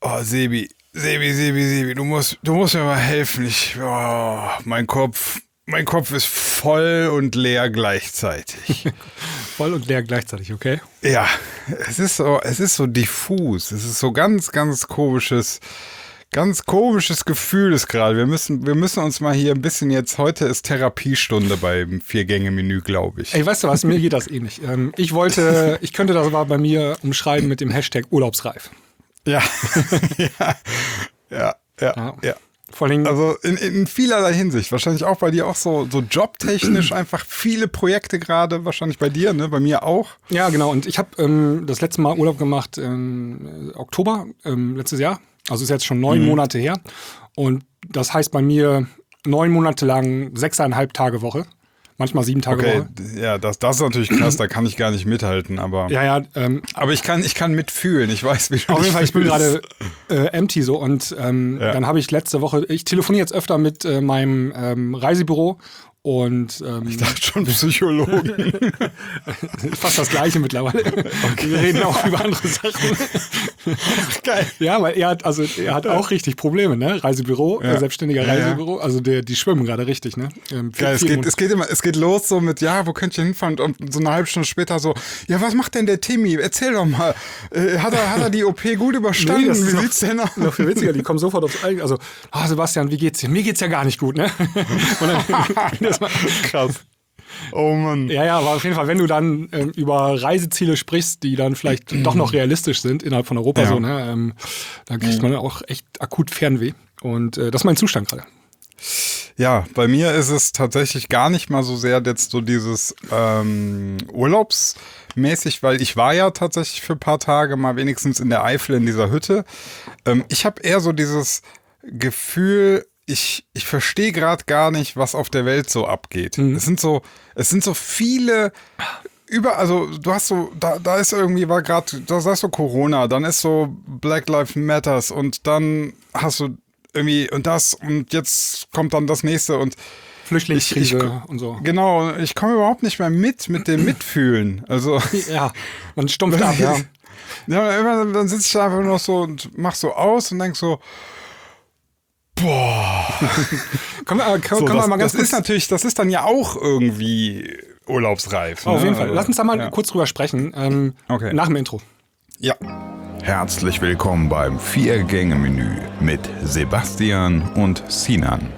Oh, Sebi, du musst mir mal helfen. Mein Kopf ist voll und leer gleichzeitig. Voll und leer gleichzeitig, okay? Ja, es ist so diffus. Es ist so ganz komisches Gefühl ist gerade. Wir müssen uns mal hier ein bisschen heute ist Therapiestunde beim 4-Gänge-Menü, glaube ich. Ey, weißt du was, mir geht das ähnlich. Ich könnte das aber bei mir umschreiben mit dem Hashtag urlaubsreif. Ja. Ja. Vor allem, also in vielerlei Hinsicht. Wahrscheinlich auch bei dir auch so jobtechnisch einfach viele Projekte gerade. Wahrscheinlich bei dir, ne? Bei mir auch. Ja, genau. Und ich habe das letzte Mal Urlaub gemacht im Oktober letztes Jahr. Also ist jetzt schon 9 Monate her. Und das heißt bei mir 9 Monate lang 6,5 Tage Woche. Manchmal 7 Tage Woche. Ja, das ist natürlich krass, da kann ich gar nicht mithalten, aber. Ja. Aber ich kann mitfühlen, ich weiß, wie du auf jeden Fall, ich bin gerade empty so und dann habe ich letzte Woche, ich telefoniere jetzt öfter mit meinem Reisebüro und ich dachte schon Psychologen. Fast das Gleiche mittlerweile. Okay. Wir reden auch über andere Sachen. Ach, geil. Ja, weil er hat auch richtig Probleme, ne? Reisebüro, selbstständiger Reisebüro, also die schwimmen gerade richtig, ne? Geil, es geht los so mit, ja, wo könnt ihr hinfahren? Und so eine halbe Stunde später so, ja, was macht denn der Timmy? Erzähl doch mal. Hat er die OP gut überstanden? Nee, wie sieht's denn aus? Noch viel witziger, die kommen sofort aufs Eigene. Also, Sebastian, wie geht's dir? Mir geht's ja gar nicht gut, ne? Und dann, krass. Oh Mann. Ja, aber auf jeden Fall, wenn du dann über Reiseziele sprichst, die dann vielleicht doch noch realistisch sind innerhalb von Europa, so, ne, dann kriegt man auch echt akut Fernweh. Und das ist mein Zustand gerade. Ja, bei mir ist es tatsächlich gar nicht mal so sehr jetzt so dieses urlaubsmäßig, weil ich war ja tatsächlich für ein paar Tage mal wenigstens in der Eifel in dieser Hütte. Ich habe eher so dieses Gefühl, ich verstehe gerade gar nicht, was auf der Welt so abgeht. Es sind so viele also du hast so, da ist irgendwie da ist so Corona, dann ist so Black Lives Matters und dann hast du irgendwie und jetzt kommt dann das nächste und Flüchtlingskrise und so. Genau, ich komme überhaupt nicht mehr mit dem Mitfühlen. Also ja, man stumpft ab, ja. Ja, dann sitze ich da einfach noch so und mach so aus und denk so, boah. Können wir mal ganz kurz. Das ist dann ja auch irgendwie urlaubsreif. Auf jeden Fall. Lass uns da mal kurz drüber sprechen. Okay. Nach dem Intro. Ja. Herzlich willkommen beim 4-Gänge-Menü mit Sebastian und Sinan.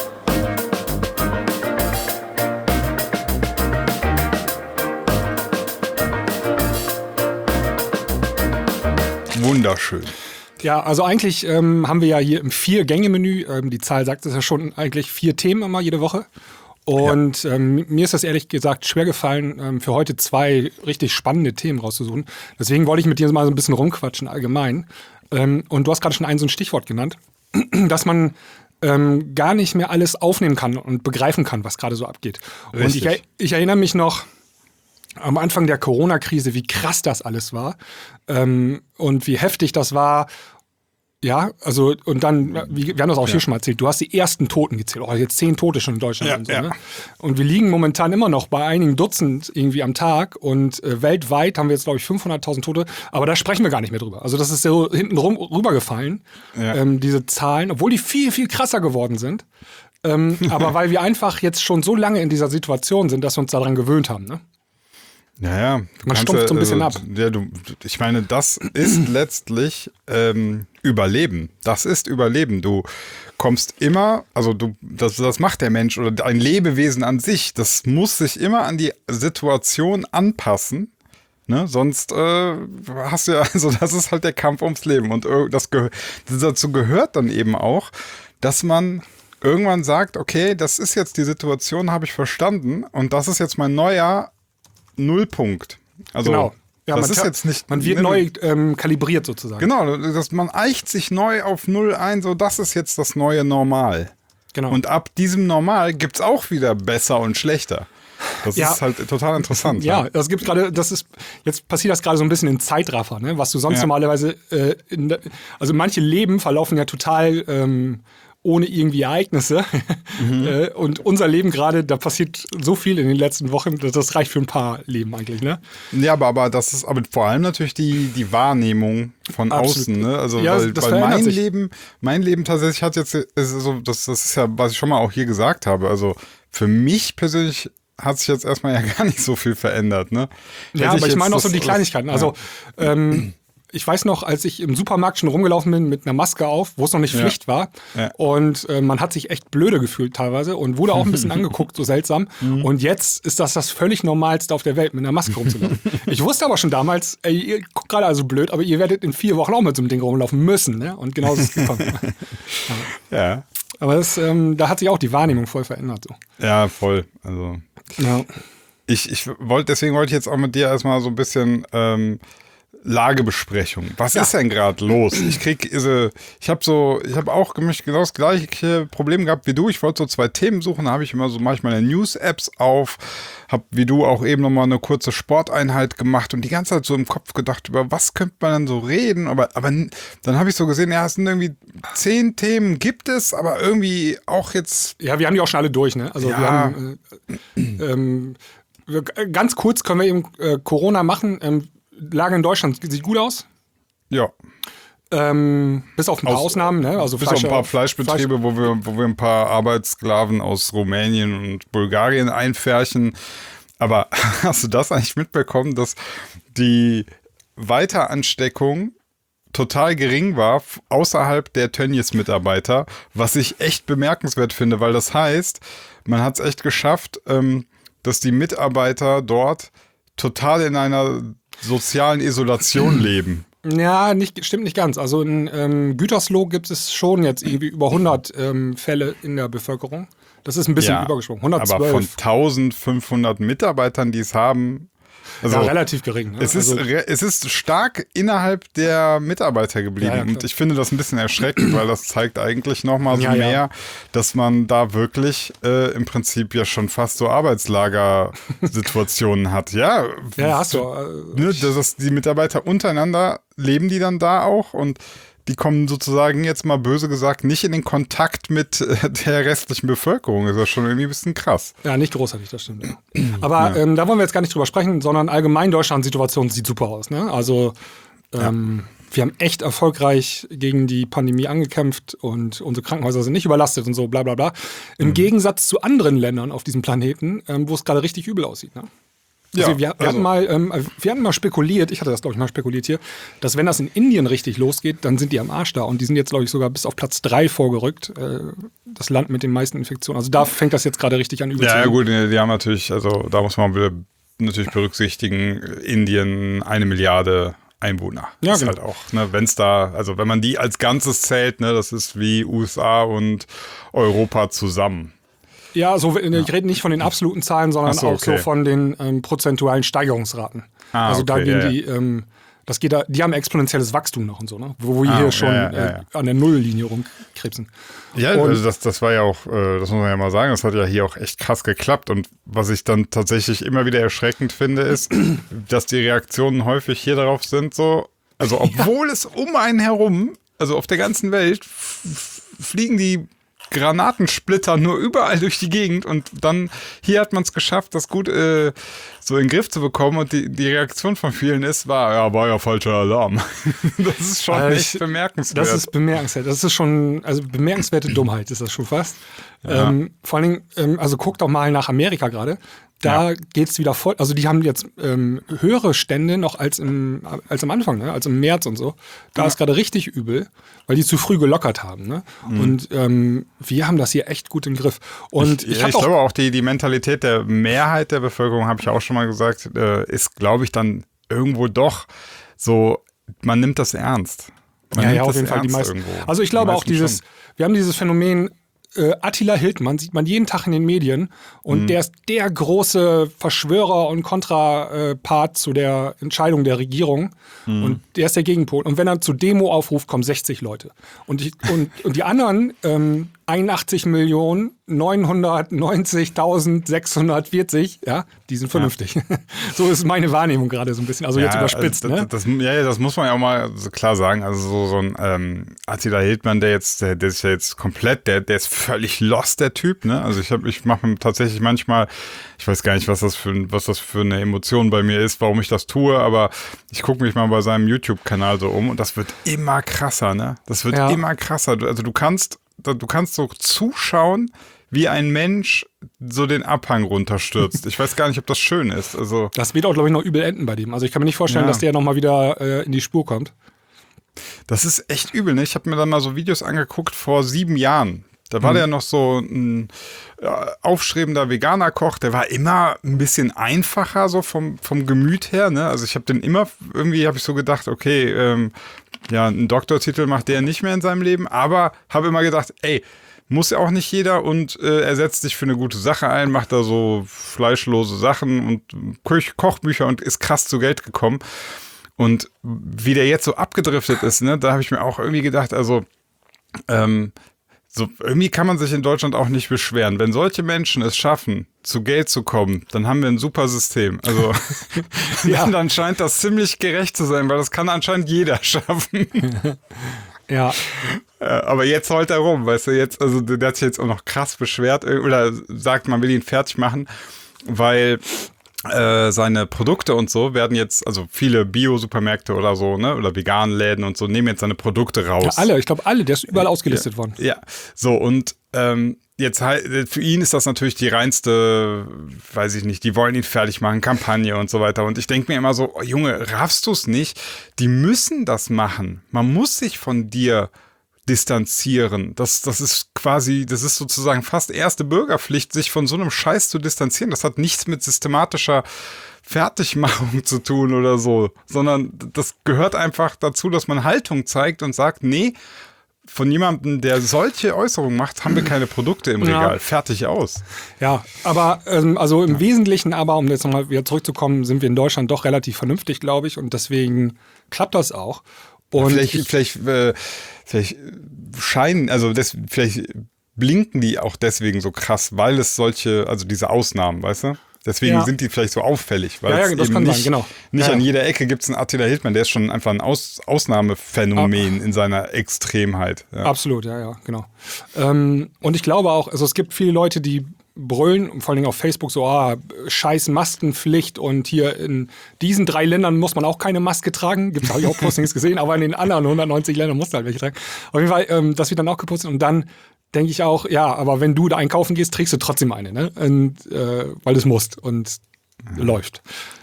Wunderschön. Ja, also eigentlich haben wir ja hier im 4-Gänge-Menü, die Zahl sagt es ja schon, eigentlich 4 Themen immer jede Woche. Und mir ist das ehrlich gesagt schwer gefallen, für heute 2 richtig spannende Themen rauszusuchen. Deswegen wollte ich mit dir mal so ein bisschen rumquatschen allgemein. Und du hast gerade schon so ein Stichwort genannt, dass man gar nicht mehr alles aufnehmen kann und begreifen kann, was gerade so abgeht. Richtig. Und ich erinnere mich noch am Anfang der Corona-Krise, wie krass das alles war und wie heftig das war. Ja, also und dann, wir haben das auch hier schon mal erzählt, du hast die ersten Toten gezählt, jetzt 10 Tote schon in Deutschland und so. Ne? Und wir liegen momentan immer noch bei einigen Dutzend irgendwie am Tag und weltweit haben wir jetzt, glaube ich, 500.000 Tote, aber da sprechen wir gar nicht mehr drüber. Also das ist so hinten rübergefallen, diese Zahlen, obwohl die viel, viel krasser geworden sind. Aber weil wir einfach jetzt schon so lange in dieser Situation sind, dass wir uns daran gewöhnt haben, ne? Ja. Man stumpft so ein bisschen ab. Ja, ich meine, das ist letztlich Überleben. Das ist Überleben. Du kommst immer, also das macht der Mensch oder ein Lebewesen an sich, das muss sich immer an die Situation anpassen. Ne? Sonst hast du ja, also das ist halt der Kampf ums Leben. Und dazu gehört dann eben auch, dass man irgendwann sagt, okay, das ist jetzt die Situation, habe ich verstanden. Und das ist jetzt mein neuer Nullpunkt. Also, genau. Ja, das ist jetzt nicht. Man wird neu kalibriert sozusagen. Genau, man eicht sich neu auf 0 ein, so das ist jetzt das neue Normal. Genau. Und ab diesem Normal gibt's auch wieder besser und schlechter. Das ist halt total interessant. Ja, jetzt passiert das gerade so ein bisschen in Zeitraffer, ne? Was du sonst normalerweise, also manche Leben verlaufen ja total ohne irgendwie Ereignisse. Und unser Leben gerade, da passiert so viel in den letzten Wochen, das reicht für ein paar Leben eigentlich, ne? Ja, aber das ist aber vor allem natürlich die Wahrnehmung von Absolut. außen, ne? Also Ja, weil das verändert sich. mein Leben tatsächlich hat jetzt, das ist ja, was ich schon mal auch hier gesagt habe. Also für mich persönlich hat sich jetzt erstmal ja gar nicht so viel verändert, ne? Ja, Hätte aber ich jetzt meine auch so das- die Kleinigkeiten. Also, ich weiß noch, als ich im Supermarkt schon rumgelaufen bin mit einer Maske auf, wo es noch nicht Ja. Pflicht war. Ja. Und man hat sich echt blöde gefühlt teilweise und wurde auch ein bisschen angeguckt, so seltsam. Und jetzt ist das Völlig Normalste auf der Welt, mit einer Maske rumzulaufen. Ich wusste aber schon damals, ey, ihr guckt gerade also blöd, aber ihr werdet in 4 Wochen auch mit so einem Ding rumlaufen müssen. Ne? Und genauso ist es gekommen. Ja. Aber da hat sich auch die Wahrnehmung voll verändert. So. Ja, voll. Also Ja. deswegen wollte ich jetzt auch mit dir erstmal so ein bisschen Lagebesprechung. Was ist denn gerade los? Ich habe auch genau das gleiche Problem gehabt wie du. Ich wollte so 2 Themen suchen, da habe ich immer so manchmal News-Apps auf, habe wie du auch eben nochmal eine kurze Sporteinheit gemacht und die ganze Zeit so im Kopf gedacht, über was könnte man dann so reden, aber dann habe ich so gesehen, ja, es sind irgendwie 10 Themen gibt es, aber irgendwie auch jetzt. Ja, wir haben die auch schon alle durch, ne? Also Ja. wir haben ganz kurz können wir eben Corona machen. Lage in Deutschland sieht gut aus. Ja. Bis auf ein paar Ausnahmen, ne? Also Bis auf ein paar Fleischbetriebe, wo wir ein paar Arbeitssklaven aus Rumänien und Bulgarien einfärchen. Aber hast du das eigentlich mitbekommen, dass die Weiteransteckung total gering war außerhalb der Tönnies-Mitarbeiter, was ich echt bemerkenswert finde, weil das heißt, man hat es echt geschafft, dass die Mitarbeiter dort total in einer sozialen Isolation leben. Ja, stimmt nicht ganz. Also in Gütersloh gibt es schon jetzt irgendwie über 100 Fälle in der Bevölkerung. Das ist ein bisschen übergesprungen. 112. Aber von 1500 Mitarbeitern, die es haben, also ja, relativ gering. Ne? es ist stark innerhalb der Mitarbeiter geblieben. Ja, und ich finde das ein bisschen erschreckend, weil das zeigt eigentlich nochmal so mehr, dass man da wirklich im Prinzip ja schon fast so Arbeitslagersituationen hat. Ja, hast du. Ne, dass die Mitarbeiter untereinander leben die dann da auch und die kommen sozusagen jetzt mal böse gesagt nicht in den Kontakt mit der restlichen Bevölkerung. Das ist schon irgendwie ein bisschen krass. Ja, nicht großartig, das stimmt. Ja. Aber da wollen wir jetzt gar nicht drüber sprechen, sondern allgemein Deutschlands Situation sieht super aus. Ne? Also wir haben echt erfolgreich gegen die Pandemie angekämpft und unsere Krankenhäuser sind nicht überlastet und so, bla bla bla. Im Gegensatz zu anderen Ländern auf diesem Planeten, wo es gerade richtig übel aussieht. Ne? Also wir hatten mal spekuliert, ich hatte das, glaube ich, mal spekuliert hier, dass wenn das in Indien richtig losgeht, dann sind die am Arsch da. Und die sind jetzt, glaube ich, sogar bis auf Platz 3 vorgerückt. Das Land mit den meisten Infektionen. Also da fängt das jetzt gerade richtig an übel zu Ja, werden. gut, die haben natürlich, also da muss man wieder natürlich berücksichtigen, Indien 1 Milliarde Einwohner. Ja, Das ist genau. halt auch, ne, also wenn man die als Ganzes zählt, ne, das ist wie USA und Europa zusammen. Ja, also ich rede nicht von den absoluten Zahlen, sondern Ach so, auch so okay. von den prozentualen Steigerungsraten. Also da okay, gehen ja, die, die haben exponentielles Wachstum noch und so, ne? Wo wir hier schon ja. an der Nulllinie rumkrebsen. Ja, Und- also das war ja auch, das muss man ja mal sagen, das hat ja hier auch echt krass geklappt. Und was ich dann tatsächlich immer wieder erschreckend finde, ist, dass die Reaktionen häufig hier darauf sind, so, also obwohl es um einen herum, also auf der ganzen Welt, fliegen die Granatensplitter nur überall durch die Gegend und dann hier hat man es geschafft, das gut so in den Griff zu bekommen und die Reaktion von vielen war ja falscher Alarm. Das ist schon echt bemerkenswert. Das ist bemerkenswert. Das ist schon, also bemerkenswerte Dummheit ist das schon fast. Ja. Vor allen Dingen, also guckt doch mal nach Amerika gerade. Da geht's wieder voll, also die haben jetzt höhere Stände noch als am Anfang, ne? Als im März und so. Da ist gerade richtig übel, weil die zu früh gelockert haben. Ne? Und wir haben das hier echt gut im Griff. Und ich glaube auch die Mentalität der Mehrheit der Bevölkerung, habe ich auch schon mal gesagt, ist, glaube ich, dann irgendwo doch so, man nimmt das ernst. Ja, auf jeden Fall die meisten. Irgendwo. Also ich glaube auch schon. wir haben dieses Phänomen, Attila Hildmann sieht man jeden Tag in den Medien und der ist der große Verschwörer und Kontrapart zu der Entscheidung der Regierung und der ist der Gegenpol. Und wenn er zur Demo aufruft, kommen 60 Leute. Und die anderen 81 Millionen 990.640, ja, die sind vernünftig. So ist meine Wahrnehmung gerade so ein bisschen, also jetzt überspitzt. Also das muss man ja auch mal so klar sagen. Also so ein Attila Hildmann, der ist ja jetzt komplett, der ist völlig lost, der Typ, ne? Also ich mache mir tatsächlich manchmal, ich weiß gar nicht, was das für eine Emotion bei mir ist, warum ich das tue, aber ich gucke mich mal bei seinem YouTube-Kanal so um und das wird immer krasser, ne? Das wird immer krasser. Also du kannst so zuschauen, wie ein Mensch so den Abhang runterstürzt. Ich weiß gar nicht, ob das schön ist. Also das wird auch, glaube ich, noch übel enden bei dem. Also ich kann mir nicht vorstellen, dass der nochmal wieder in die Spur kommt. Das ist echt übel, ne? Ich habe mir dann mal so Videos angeguckt vor 7 Jahren. Da war der noch so ein aufstrebender Veganer-Koch. Der war immer ein bisschen einfacher so vom Gemüt her, ne? Also ich habe den immer, irgendwie habe ich so gedacht, okay, einen Doktortitel macht der nicht mehr in seinem Leben. Aber habe immer gedacht, ey, muss ja auch nicht jeder und er setzt sich für eine gute Sache ein, macht da so fleischlose Sachen und Kochbücher und ist krass zu Geld gekommen. Und wie der jetzt so abgedriftet ist, ne, da habe ich mir auch irgendwie gedacht, also so irgendwie kann man sich in Deutschland auch nicht beschweren. Wenn solche Menschen es schaffen, zu Geld zu kommen, dann haben wir ein super System. Also dann scheint das ziemlich gerecht zu sein, weil das kann anscheinend jeder schaffen. Ja. Aber jetzt heult er rum, weißt du, jetzt, also der hat sich jetzt auch noch krass beschwert oder sagt, man will ihn fertig machen, weil seine Produkte und so werden jetzt, also viele Bio-Supermärkte oder so, ne, oder veganen Läden und so, nehmen jetzt seine Produkte raus. Ja, ich glaube alle, der ist überall ausgelistet worden. Ja, so und jetzt für ihn ist das natürlich die reinste, weiß ich nicht, die wollen ihn fertig machen, Kampagne und so weiter. Und ich denke mir immer so, oh Junge, raffst du es nicht? Die müssen das machen. Man muss sich von dir distanzieren. Das ist sozusagen fast erste Bürgerpflicht, sich von so einem Scheiß zu distanzieren. Das hat nichts mit systematischer Fertigmachung zu tun oder so, sondern das gehört einfach dazu, dass man Haltung zeigt und sagt, nee, von jemandem, der solche Äußerungen macht, haben wir keine Produkte im Regal. Fertig aus. Ja, aber also im Wesentlichen, aber um jetzt nochmal wieder zurückzukommen, sind wir in Deutschland doch relativ vernünftig, glaube ich, und deswegen klappt das auch. Und vielleicht blinken die auch deswegen so krass, weil es also diese Ausnahmen, weißt du? Deswegen sind die vielleicht so auffällig, weil es das eben kann nicht, sein, genau. nicht an jeder Ecke gibt es einen Attila Hildmann, der ist schon einfach ein Ausnahmephänomen in seiner Extremheit. Ja. Absolut, ja, genau. Und ich glaube auch, also es gibt viele Leute, die brüllen, vor allen Dingen auf Facebook so, scheiß Maskenpflicht und hier in diesen 3 Ländern muss man auch keine Maske tragen. Habe ich auch Postings gesehen, aber in den anderen 190 Ländern musst du halt welche tragen. Auf jeden Fall, das wird dann auch gepostet und dann denke ich auch, ja, aber wenn du da einkaufen gehst, trägst du trotzdem eine, ne? Und, weil du es musst und läuft.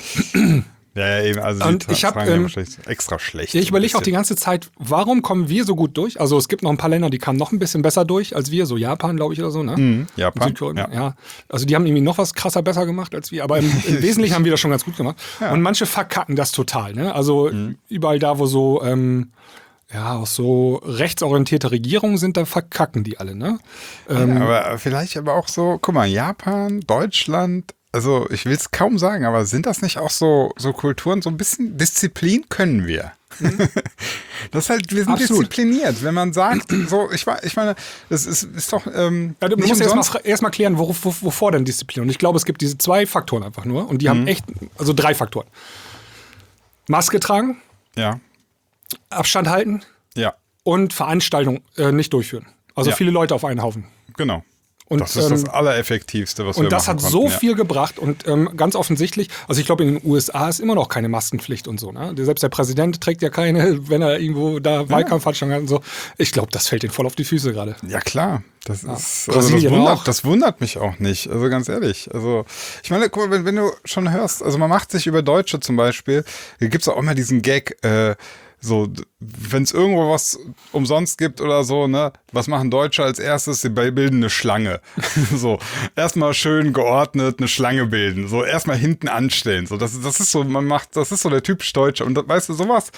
Ja, eben, also und ich habe extra schlecht. Ja, ich überlege auch die ganze Zeit, warum kommen wir so gut durch? Also es gibt noch ein paar Länder, die kamen noch ein bisschen besser durch als wir, so Japan, glaube ich, oder so, ne? Japan, ja. Also die haben irgendwie noch was krasser besser gemacht als wir, aber im Wesentlichen haben wir das schon ganz gut gemacht. Ja. Und manche verkacken das total, ne? Also überall da, wo so auch so rechtsorientierte Regierungen sind, da verkacken die alle, ne? Aber vielleicht aber auch so, guck mal, Japan, Deutschland, also ich will es kaum sagen, aber sind das nicht auch so Kulturen, so ein bisschen Disziplin können wir? Das ist halt, wir sind diszipliniert, wenn man sagt, so, ich meine, das ist doch du musst erst mal klären, wovor denn Disziplin? Und ich glaube, es gibt diese 2 Faktoren einfach nur und die haben echt, also 3 Faktoren. Maske tragen. Ja. Abstand halten. Ja. Und Veranstaltungen nicht durchführen. Also viele Leute auf einen Haufen. Genau. Und, das ist das Allereffektivste, was wir machen Und das hat so viel gebracht und ganz offensichtlich, also ich glaube in den USA ist immer noch keine Maskenpflicht und so, ne? Selbst der Präsident trägt ja keine, wenn er irgendwo da Wahlkampfveranstaltungen hat und so. Ich glaube, das fällt ihm voll auf die Füße gerade. Ja klar, das ist, also das wundert mich auch nicht, also ganz ehrlich. Also ich meine, guck mal, wenn du schon hörst, also man macht sich über Deutsche zum Beispiel, da gibt es auch immer diesen Gag, so, wenn es irgendwo was umsonst gibt oder so, ne, was machen Deutsche als erstes? Sie bilden eine Schlange. So, erstmal schön geordnet eine Schlange bilden. So, erstmal hinten anstellen. So, das ist so, das ist so der typisch Deutsche. Und weißt du, sowas,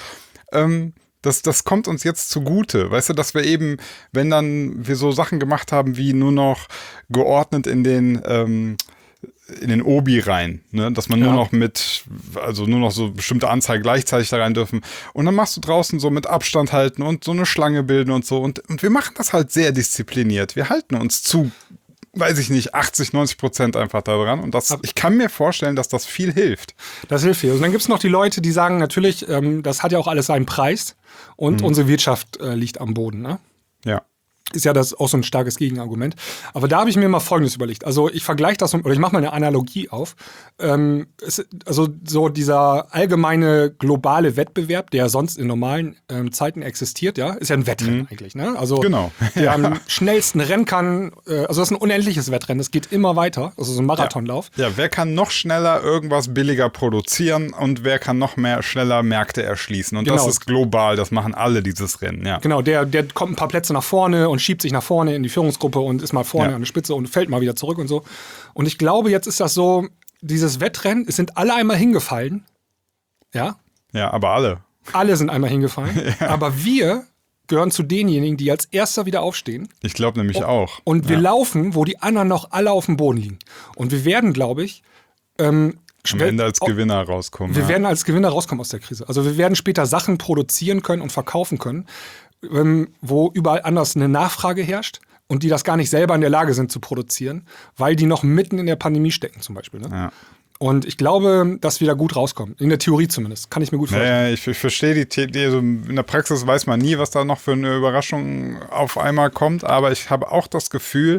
das kommt uns jetzt zugute. Weißt du, dass wir eben, wenn dann wir so Sachen gemacht haben, wie nur noch geordnet in den Obi rein, ne? Dass man nur noch nur noch so bestimmte Anzahl gleichzeitig da rein dürfen. Und dann machst du draußen so mit Abstand halten und so eine Schlange bilden und so. Und wir machen das halt sehr diszipliniert. Wir halten uns zu weiß ich nicht, 80-90% einfach daran. Und ich kann mir vorstellen, dass das viel hilft. Das hilft viel. Und dann gibt es noch die Leute, die sagen, natürlich, das hat ja auch alles seinen Preis und unsere Wirtschaft liegt am Boden. Ne? Ja. Ist ja das auch so ein starkes Gegenargument. Aber da habe ich mir mal Folgendes überlegt. Also ich vergleiche das, oder ich mache mal eine Analogie auf. Also so dieser allgemeine globale Wettbewerb, der sonst in normalen Zeiten existiert, ja, ist ja ein Wettrennen eigentlich. Ne? Also genau. der am schnellsten rennen kann, also das ist ein unendliches Wettrennen, das geht immer weiter, also so ein Marathonlauf. Ja, wer kann noch schneller irgendwas billiger produzieren und wer kann noch schneller Märkte erschließen. Und das ist global, das machen alle dieses Rennen. Ja. Genau, der kommt ein paar Plätze nach vorne und schiebt sich nach vorne in die Führungsgruppe und ist mal vorne an der Spitze und fällt mal wieder zurück und so. Und ich glaube, jetzt ist das so, dieses Wettrennen, es sind alle einmal hingefallen. Ja? Ja, aber alle. Alle sind einmal hingefallen. Ja. Aber wir gehören zu denjenigen, die als Erster wieder aufstehen. Ich glaube nämlich auch. Und wir laufen, wo die anderen noch alle auf dem Boden liegen. Und wir werden, glaube ich, am Ende als Gewinner rauskommen. Wir werden als Gewinner rauskommen aus der Krise. Also wir werden später Sachen produzieren können und verkaufen können, wo überall anders eine Nachfrage herrscht und die das gar nicht selber in der Lage sind zu produzieren, weil die noch mitten in der Pandemie stecken zum Beispiel. Ne? Ja. Und ich glaube, dass wir da gut rauskommen. In der Theorie zumindest. Kann ich mir gut vorstellen. Ja, ich verstehe die Theorie. Also in der Praxis weiß man nie, was da noch für eine Überraschung auf einmal kommt. Aber ich habe auch das Gefühl,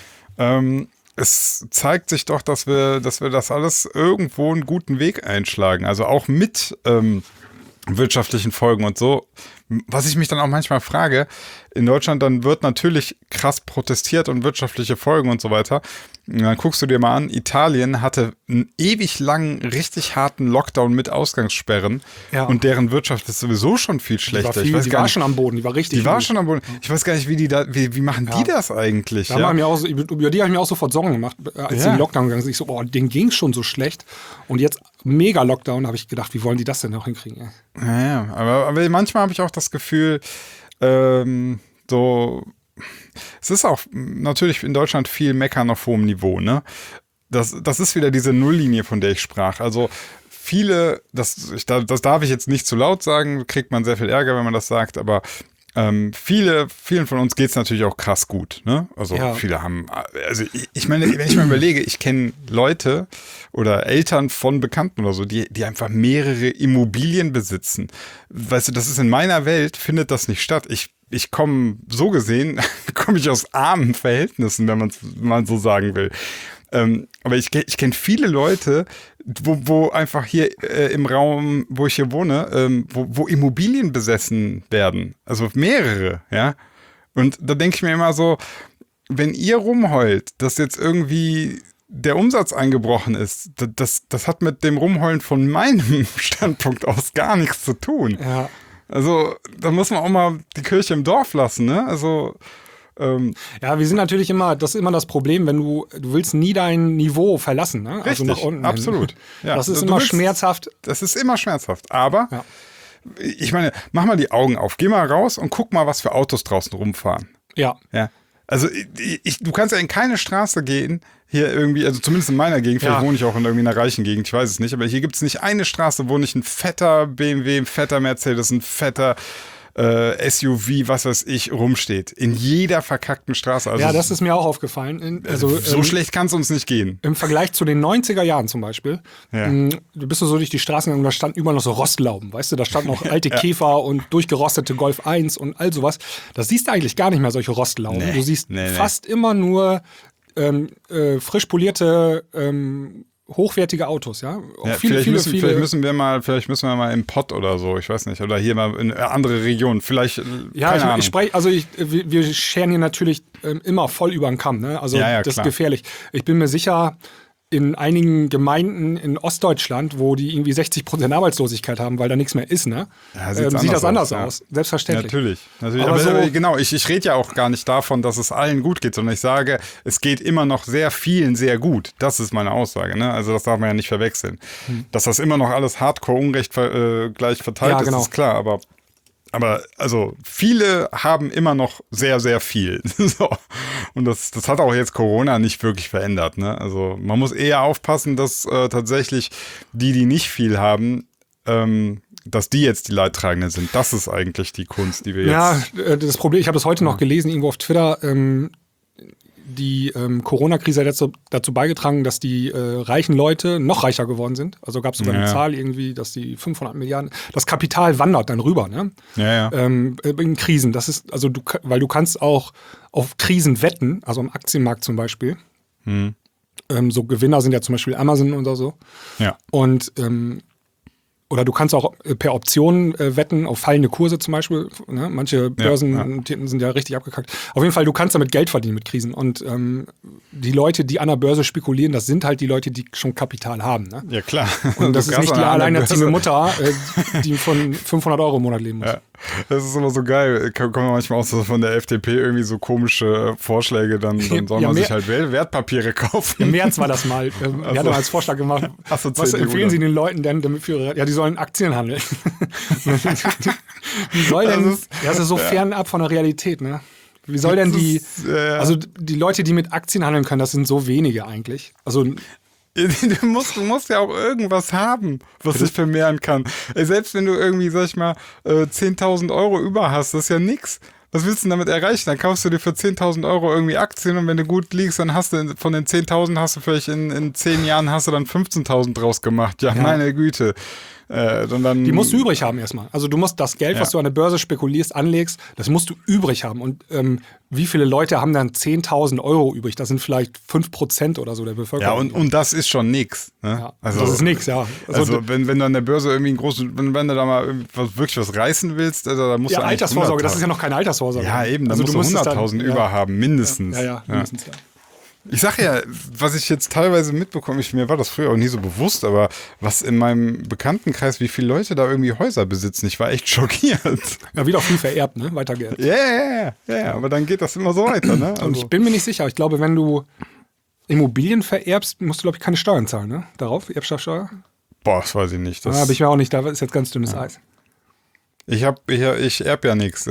es zeigt sich doch, dass wir das alles irgendwo einen guten Weg einschlagen. Also auch mit wirtschaftlichen Folgen und so. Was ich mich dann auch manchmal frage, in Deutschland dann wird natürlich krass protestiert und wirtschaftliche Folgen und so weiter. Und dann guckst du dir mal an, Italien hatte einen ewig langen, richtig harten Lockdown mit Ausgangssperren und deren Wirtschaft ist sowieso schon viel schlechter. Die war schon am Boden, die war richtig. Die war schon am Boden. Ich weiß gar nicht, wie machen die das eigentlich? Über die habe ich mir auch sofort Sorgen gemacht, als sie in den Lockdown gegangen sind. Ich so, denen ging es schon so schlecht. Und jetzt mega Lockdown, habe ich gedacht, wie wollen die das denn noch hinkriegen? Ja, aber manchmal habe ich auch das Gefühl, es ist auch natürlich in Deutschland viel Meckern auf hohem Niveau, ne? Das ist wieder diese Nulllinie, von der ich sprach. Also viele, das darf ich jetzt nicht zu laut sagen, kriegt man sehr viel Ärger, wenn man das sagt, aber vielen von uns geht es natürlich auch krass gut, ne? Also viele haben, also ich meine, wenn ich mal überlege, ich kenne Leute oder Eltern von Bekannten oder so, die einfach mehrere Immobilien besitzen. Weißt du, das ist in meiner Welt, findet das nicht statt. Ich komme, so gesehen, komme ich aus armen Verhältnissen, wenn man es mal so sagen will. Aber ich kenne viele Leute, wo einfach hier im Raum, wo ich hier wohne, wo Immobilien besessen werden. Also mehrere, ja. Und da denke ich mir immer so, wenn ihr rumheult, dass jetzt irgendwie der Umsatz eingebrochen ist, das hat mit dem Rumheulen von meinem Standpunkt aus gar nichts zu tun. Ja. Also da muss man auch mal die Kirche im Dorf lassen, ne? Also ja, wir sind natürlich das ist immer das Problem, wenn du willst nie dein Niveau verlassen, ne? Richtig, also nach unten absolut. Ja, das ist immer schmerzhaft. Das ist immer schmerzhaft, aber ich meine, mach mal die Augen auf, geh mal raus und guck mal, was für Autos draußen rumfahren. Ja. Also du kannst ja in keine Straße gehen, hier irgendwie, also zumindest in meiner Gegend, vielleicht wohne ich auch in irgendwie einer reichen Gegend, ich weiß es nicht, aber hier gibt es nicht eine Straße, wo nicht ein fetter BMW, ein fetter Mercedes, ein fetter SUV, was weiß ich, rumsteht. In jeder verkackten Straße. Also das ist mir auch aufgefallen. So schlecht kann es uns nicht gehen. Im Vergleich zu den 90er Jahren zum Beispiel, du bist so durch die Straßen gegangen und da standen überall noch so Rostlauben, weißt du, da standen noch alte Käfer und durchgerostete Golf 1 und all sowas. Das siehst du eigentlich gar nicht mehr, solche Rostlauben. Du siehst fast immer nur frisch polierte hochwertige Autos, ja. Vielleicht müssen wir mal im Pott oder so, ich weiß nicht, oder hier mal in eine andere Region, vielleicht, keine Ahnung. Wir scheren hier natürlich immer voll über den Kamm, ne? Also das ist gefährlich. Ich bin mir sicher, in einigen Gemeinden in Ostdeutschland, wo die irgendwie 60% Arbeitslosigkeit haben, weil da nichts mehr ist, ne? Sieht das anders aus. Selbstverständlich. Natürlich. Aber genau, ich rede ja auch gar nicht davon, dass es allen gut geht, sondern ich sage, es geht immer noch sehr vielen sehr gut. Das ist meine Aussage, ne? Also das darf man ja nicht verwechseln. Dass das immer noch alles Hardcore-Unrecht gleich verteilt ist, ist klar, aber also viele haben immer noch sehr, sehr viel. So. Und das hat auch jetzt Corona nicht wirklich verändert. Ne? Also man muss eher aufpassen, dass tatsächlich die nicht viel haben, dass die jetzt die Leidtragenden sind. Das ist eigentlich die Kunst, die wir jetzt... Ja, das Problem, ich habe das heute noch gelesen, irgendwo auf Twitter, die Corona-Krise hat dazu beigetragen, dass die reichen Leute noch reicher geworden sind. Also gab es sogar eine Zahl irgendwie, dass die 500 Milliarden, das Kapital wandert dann rüber, ne? In Krisen. Das ist, also weil du kannst auch auf Krisen wetten, also am Aktienmarkt zum Beispiel. So Gewinner sind ja zum Beispiel Amazon oder so. Ja. Und oder du kannst auch per Option wetten auf fallende Kurse zum Beispiel. Ne? Manche Börsen sind ja richtig abgekackt. Auf jeden Fall, du kannst damit Geld verdienen mit Krisen. Und die Leute, die an der Börse spekulieren, das sind halt die Leute, die schon Kapital haben. Ne? Ja, klar. Und das ist nicht die alleinerziehende Mutter, die von 500 € im Monat leben muss. Ja. Das ist immer so geil. Kommen manchmal auch so von der FDP irgendwie so komische Vorschläge, dann soll man sich halt Wertpapiere kaufen. Im März war das mal. Wir hatten als Vorschlag gemacht, was empfehlen Sie den Leuten denn damit die sollen Aktien handeln. Wie soll denn, das ist so fernab von der Realität, ne? Wie soll denn also die Leute, die mit Aktien handeln können, das sind so wenige eigentlich. Also Du musst ja auch irgendwas haben, was sich vermehren kann. Selbst wenn du irgendwie, sag ich mal, 10.000 € über hast, das ist ja nix. Was willst du damit erreichen? Dann kaufst du dir für 10.000 € irgendwie Aktien und wenn du gut liegst, dann hast du von den 10.000 hast du vielleicht in 10 Jahren hast du dann 15.000 draus gemacht. Ja, meine Güte. Die musst du übrig haben erstmal. Also du musst das Geld, was du an der Börse spekulierst, anlegst, das musst du übrig haben. Und wie viele Leute haben dann 10.000 € übrig? Das sind vielleicht 5% oder so der Bevölkerung. Ja, und das ist schon nix. Ne? Ja, also, das ist nix, ja. Also wenn du an der Börse irgendwie einen großen, wenn du da mal wirklich was reißen willst, also dann musst du eigentlich Altersvorsorge, das ist ja noch keine Altersvorsorge. Ja, eben, dann musst du 100.000 über haben, mindestens. Ja, mindestens, ja. Ich sag ja, was ich jetzt teilweise mitbekomme, mir war das früher auch nie so bewusst, aber was in meinem Bekanntenkreis, wie viele Leute da irgendwie Häuser besitzen, ich war echt schockiert. Ja, wird auch viel vererbt, ne? Weitergeerbt. Ja, aber dann geht das immer so weiter, ne? Also. Und ich bin mir nicht sicher, ich glaube, wenn du Immobilien vererbst, musst du, glaube ich, keine Steuern zahlen, ne? Darauf, Erbschaftssteuer? Boah, das weiß ich nicht. Das habe ich mir auch nicht, da ist jetzt ganz dünnes Eis. Ich erb ja nichts.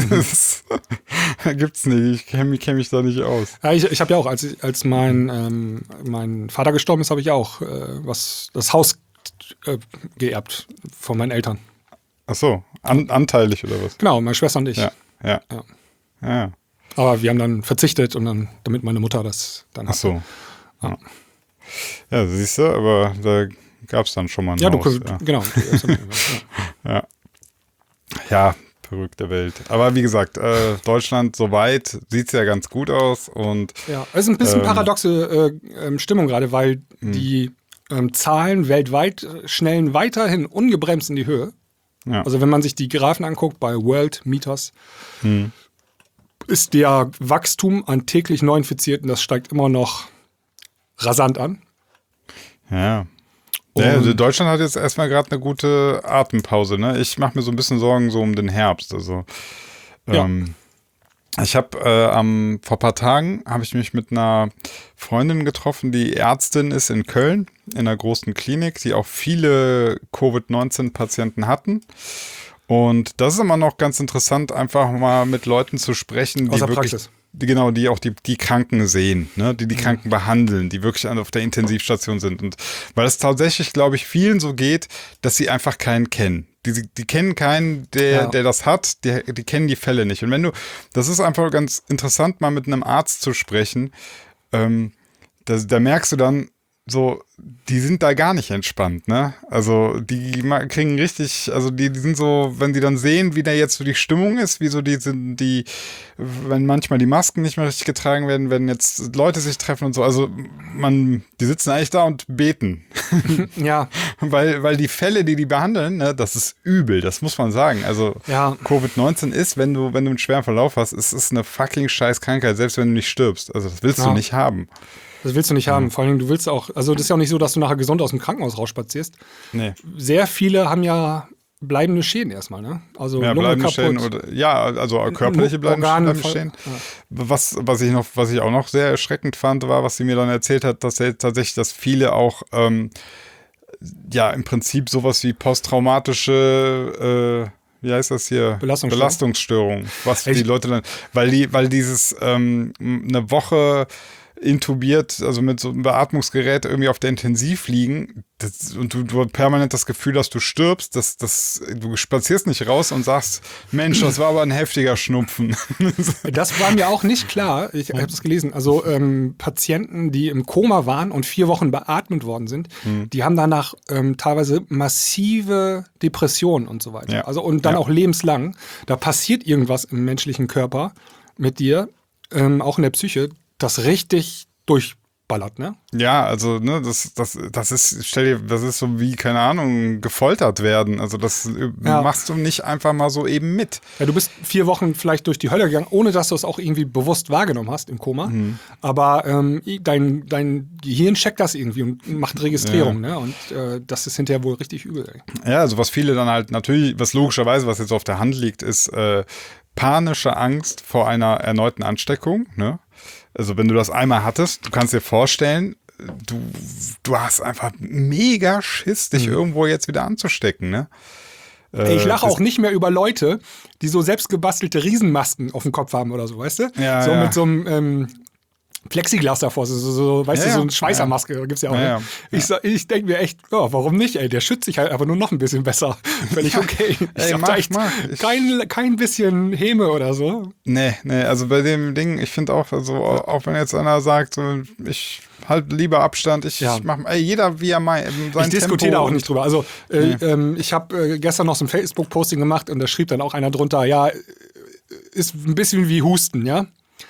Gibt's nicht. Ich kenn mich da nicht aus. Ja, ich habe ja auch, als mein Vater gestorben ist, habe ich auch das Haus geerbt von meinen Eltern. Ach so, anteilig oder was? Genau, meine Schwester und ich. Ja. Aber wir haben dann verzichtet und dann, damit meine Mutter das dann hat. Ach so. Ja, siehst du, aber da gab's dann schon mal ein Haus. Genau. Ja. Ja, verrückte Welt. Aber wie gesagt, Deutschland soweit sieht es ja ganz gut aus. Und ja, es ist ein bisschen paradoxe Stimmung gerade, weil die Zahlen weltweit schnellen weiterhin ungebremst in die Höhe. Ja. Also wenn man sich die Graphen anguckt bei World Meters, ist der Wachstum an täglich Neuinfizierten, das steigt immer noch rasant an. Ja. Ja, also Deutschland hat jetzt erstmal gerade eine gute Atempause. Ne? Ich mache mir so ein bisschen Sorgen so um den Herbst. Also ich habe vor ein paar Tagen habe ich mich mit einer Freundin getroffen, die Ärztin ist in Köln, in einer großen Klinik, die auch viele Covid-19-Patienten hatten. Und das ist immer noch ganz interessant, einfach mal mit Leuten zu sprechen, die wirklich... Praxis. Die auch die Kranken sehen, ne? Die Kranken behandeln, die wirklich auf der Intensivstation sind. Und weil es tatsächlich, glaube ich, vielen so geht, dass sie einfach keinen kennen. Die kennen keinen, der das hat, die kennen die Fälle nicht. Und das ist einfach ganz interessant, mal mit einem Arzt zu sprechen, da merkst du dann, so, die sind da gar nicht entspannt, ne? Also, die kriegen richtig, also die sind so, wenn die dann sehen, wie da jetzt so die Stimmung ist, wie so wenn manchmal die Masken nicht mehr richtig getragen werden, wenn jetzt Leute sich treffen und so, also die sitzen eigentlich da und beten. Ja. Weil die Fälle, die behandeln, ne, das ist übel, das muss man sagen. Also, Covid-19 ist, wenn du einen schweren Verlauf hast, es ist eine fucking scheiß Krankheit, selbst wenn du nicht stirbst. Also, das willst du nicht haben. Das willst du nicht haben. Vor allem, du willst auch, also das ist ja auch nicht so, dass du nachher gesund aus dem Krankenhaus rausspazierst. Nee. Sehr viele haben ja bleibende Schäden erstmal, ne? Also Lunge kaputt. Schäden also körperliche bleibende Schäden. Ja. Was ich auch noch sehr erschreckend fand, war, was sie mir dann erzählt hat, dass viele auch im Prinzip sowas wie posttraumatische wie heißt das hier? Belastungsstörung. Was die Leute dann, weil dieses eine Woche intubiert, also mit so einem Beatmungsgerät irgendwie auf der Intensiv liegen und du permanent das Gefühl, dass du stirbst, du spazierst nicht raus und sagst, Mensch, das war aber ein heftiger Schnupfen. Das war mir auch nicht klar. Ich habe es gelesen. Also Patienten, die im Koma waren und 4 Wochen beatmet worden sind, die haben danach teilweise massive Depressionen und so weiter. Ja. Also und dann auch lebenslang. Da passiert irgendwas im menschlichen Körper mit dir, auch in der Psyche, das richtig durchballert, ne? Ja, also, ne, das ist so wie, keine Ahnung, gefoltert werden. Also das machst du nicht einfach mal so eben mit. Ja, du bist 4 Wochen vielleicht durch die Hölle gegangen, ohne dass du es auch irgendwie bewusst wahrgenommen hast im Koma. Aber dein Gehirn checkt das irgendwie und macht Registrierung, ne? Und das ist hinterher wohl richtig übel, ey. Ja, also was viele dann halt natürlich, was logischerweise, was jetzt auf der Hand liegt, ist panische Angst vor einer erneuten Ansteckung, ne? Also wenn du das einmal hattest, du kannst dir vorstellen, du hast einfach mega Schiss, dich irgendwo jetzt wieder anzustecken, ne? Ich lache auch nicht mehr über Leute, die so selbstgebastelte Riesenmasken auf dem Kopf haben oder so, weißt du? Ja, so ja. mit so einem Plexiglas davor, weißt du, so eine Schweißermaske gibt's ja auch. Ja, ne? ja. Ich denke mir echt, warum nicht, ey? Der schützt sich halt aber nur noch ein bisschen besser. Völlig okay. Ich hab da echt kein bisschen Häme oder so. Nee, also bei dem Ding, ich finde auch, also auch wenn jetzt einer sagt, so, ich halt lieber Abstand, ich mach, jeder wie er sein Ich diskutiere da auch nicht drüber. Also ich habe gestern noch so ein Facebook-Posting gemacht und da schrieb dann auch einer drunter, ja, ist ein bisschen wie Husten, ja?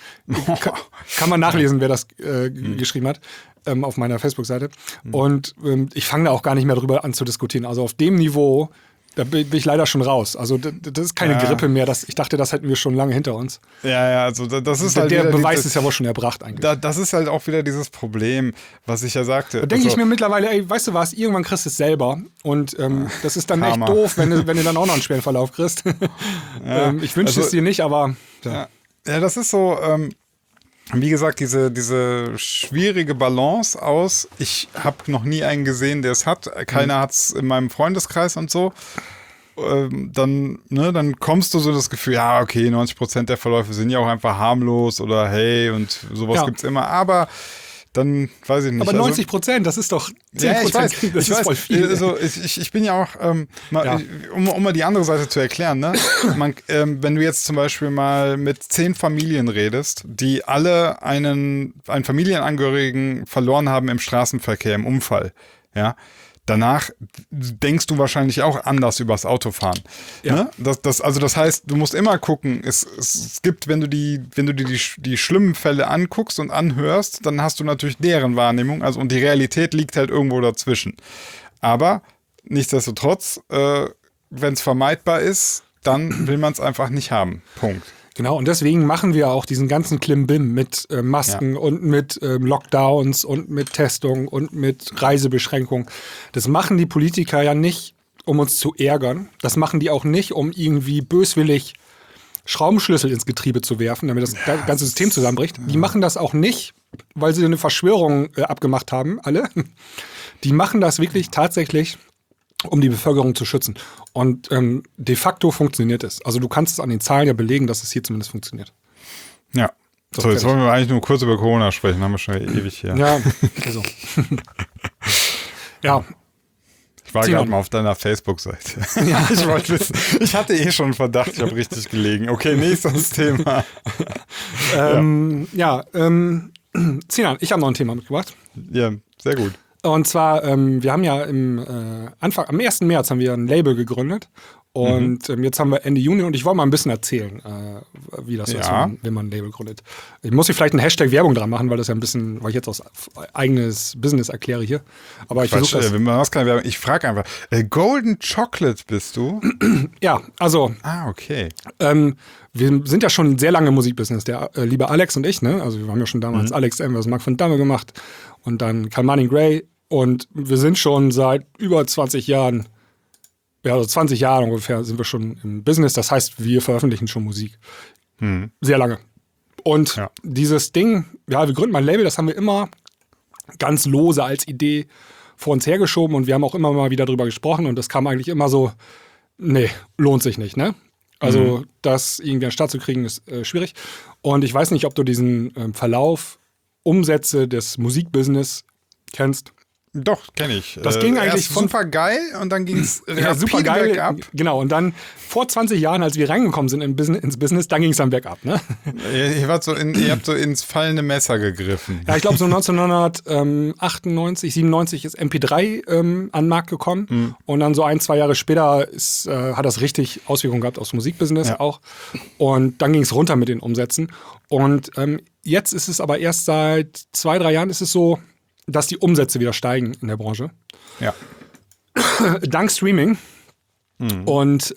Kann man nachlesen, wer das geschrieben hat, auf meiner Facebook-Seite. Und ich fange da auch gar nicht mehr drüber an zu diskutieren. Also auf dem Niveau, da bin ich leider schon raus. Also das ist keine Grippe mehr. Ich dachte, das hätten wir schon lange hinter uns. Ja, also das ist halt der Beweis ist ja wohl schon erbracht eigentlich. Das ist halt auch wieder dieses Problem, was ich ja sagte. Da denke ich mir mittlerweile, ey, weißt du was, irgendwann kriegst du es selber. Und das ist dann echt doof, wenn du dann auch noch einen schweren Verlauf kriegst. Ich wünsche es dir nicht, aber... Ja, das ist so, wie gesagt, diese schwierige Balance aus. Ich habe noch nie einen gesehen, der es hat. Keiner hat es in meinem Freundeskreis und so. Dann kommst du so das Gefühl, ja, okay, 90% der Verläufe sind ja auch einfach harmlos oder hey und sowas gibt's immer. Aber dann weiß ich nicht. Aber 90%, das ist doch 10%. Ja, ich weiß, das ist voll viel. Also ich bin ja auch, um mal die andere Seite zu erklären, ne? Wenn du jetzt zum Beispiel mal mit 10 Familien redest, die alle einen Familienangehörigen verloren haben im Straßenverkehr, im Unfall, ja, danach denkst du wahrscheinlich auch anders übers Autofahren. Ja. Ne? Das heißt, du musst immer gucken, es gibt, wenn du die schlimmen Fälle anguckst und anhörst, dann hast du natürlich deren Wahrnehmung, also und die Realität liegt halt irgendwo dazwischen. Aber nichtsdestotrotz, wenn es vermeidbar ist, dann will man es einfach nicht haben. Punkt. Genau, und deswegen machen wir auch diesen ganzen Klimbim mit Masken und mit Lockdowns und mit Testung und mit Reisebeschränkungen. Das machen die Politiker ja nicht, um uns zu ärgern. Das machen die auch nicht, um irgendwie böswillig Schraubenschlüssel ins Getriebe zu werfen, damit das ganze System zusammenbricht. Die machen das auch nicht, weil sie eine Verschwörung abgemacht haben, alle. Die machen das wirklich tatsächlich, um die Bevölkerung zu schützen. Und de facto funktioniert es. Also du kannst es an den Zahlen ja belegen, dass es hier zumindest funktioniert. Ja. So, jetzt wollen wir eigentlich nur kurz über Corona sprechen, haben wir schon ewig hier. Ja, also. Ja. Ich war gerade mal auf deiner Facebook-Seite. Ja. Ich wollte wissen, ich hatte schon einen Verdacht, ich habe richtig gelegen. Okay, nächstes Thema. Sinan, ich habe noch ein Thema mitgebracht. Ja, sehr gut. Und zwar, wir haben ja am 1. März haben wir ein Label gegründet und jetzt haben wir Ende Juni und ich wollte mal ein bisschen erzählen, wie das ist, wenn man ein Label gründet. Ich muss hier vielleicht einen Hashtag Werbung dran machen, weil das ja ein bisschen, weil ich jetzt aus eigenes Business erkläre hier. Aber ich versuche das. Man keine Werbung. Ich frage einfach, Golden Chocolate bist du? Ja, also. Okay. Wir sind ja schon sehr lange im Musikbusiness, der liebe Alex und ich, ne? Also wir haben ja schon damals Alex M. Mark von Damme gemacht und dann kam Manning Gray und wir sind schon seit über 20 Jahren, ja, also 20 Jahre ungefähr sind wir schon im Business. Das heißt, wir veröffentlichen schon Musik. Sehr lange. Und dieses Ding, ja, wir gründen mal ein Label, das haben wir immer ganz lose als Idee vor uns hergeschoben und wir haben auch immer mal wieder drüber gesprochen und das kam eigentlich immer so, nee, lohnt sich nicht, ne? Also das irgendwie an den Start zu kriegen, ist schwierig. Und ich weiß nicht, ob du diesen Verlauf Umsätze des Musikbusiness kennst. Doch, kenne ich. Das ging eigentlich erst super geil und dann ging es super geil bergab. Genau, und dann vor 20 Jahren, als wir reingekommen sind ins Business, dann ging es dann bergab. Ne? Ihr habt so ins fallende Messer gegriffen. Ja, ich glaube so 1998, 97 ist MP3 an den Markt gekommen und dann so 1-2 Jahre später hat das richtig Auswirkungen gehabt aufs Musikbusiness auch und dann ging es runter mit den Umsätzen und jetzt ist es aber erst seit 2-3 Jahren ist es so, dass die Umsätze wieder steigen in der Branche. Ja. Dank Streaming. Und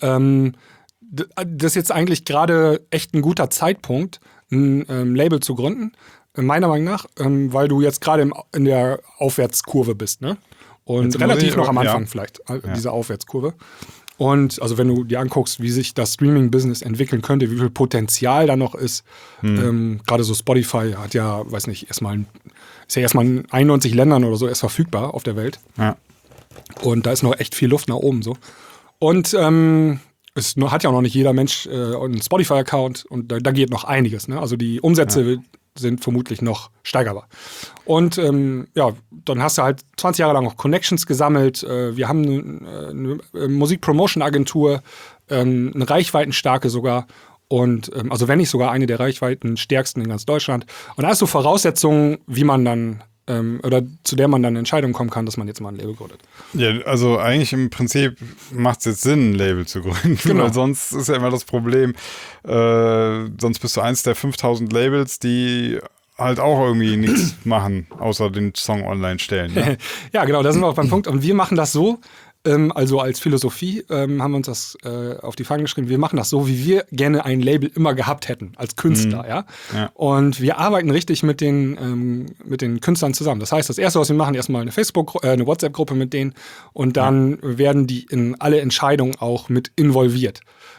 das ist jetzt eigentlich gerade echt ein guter Zeitpunkt, ein Label zu gründen, meiner Meinung nach, weil du jetzt gerade in der Aufwärtskurve bist. Ne? Und relativ noch am Anfang vielleicht, dieser Aufwärtskurve. Und also wenn du dir anguckst, wie sich das Streaming-Business entwickeln könnte, wie viel Potenzial da noch ist, gerade so Spotify hat ja, weiß nicht, ist ja erstmal in 91 Ländern oder so erst verfügbar auf der Welt. Ja. Und da ist noch echt viel Luft nach oben so. Und es hat ja auch noch nicht jeder Mensch einen Spotify-Account und da geht noch einiges. Ne? Also die Umsätze sind vermutlich noch steigerbar. Und dann hast du halt 20 Jahre lang auch Connections gesammelt. Wir haben eine Musik-Promotion-Agentur, eine reichweitenstarke sogar. Und also wenn nicht sogar eine der reichweitenstärksten in ganz Deutschland. Und da ist so Voraussetzungen, wie man dann oder zu der man dann Entscheidungen kommen kann, dass man jetzt mal ein Label gründet. Ja, also eigentlich im Prinzip macht es jetzt Sinn, ein Label zu gründen, weil sonst ist ja immer das Problem, sonst bist du eins der 5000 Labels, die halt auch irgendwie nichts machen, außer den Song online stellen. Ne? Ja, genau, da sind wir auch beim Punkt. Und wir machen das so, also als Philosophie haben wir uns das auf die Fahnen geschrieben, wir machen das so, wie wir gerne ein Label immer gehabt hätten, als Künstler, ja. Und wir arbeiten richtig mit den Künstlern zusammen. Das heißt, das Erste, was wir machen, erstmal eine eine WhatsApp-Gruppe mit denen und dann werden die in alle Entscheidungen auch mit involviert.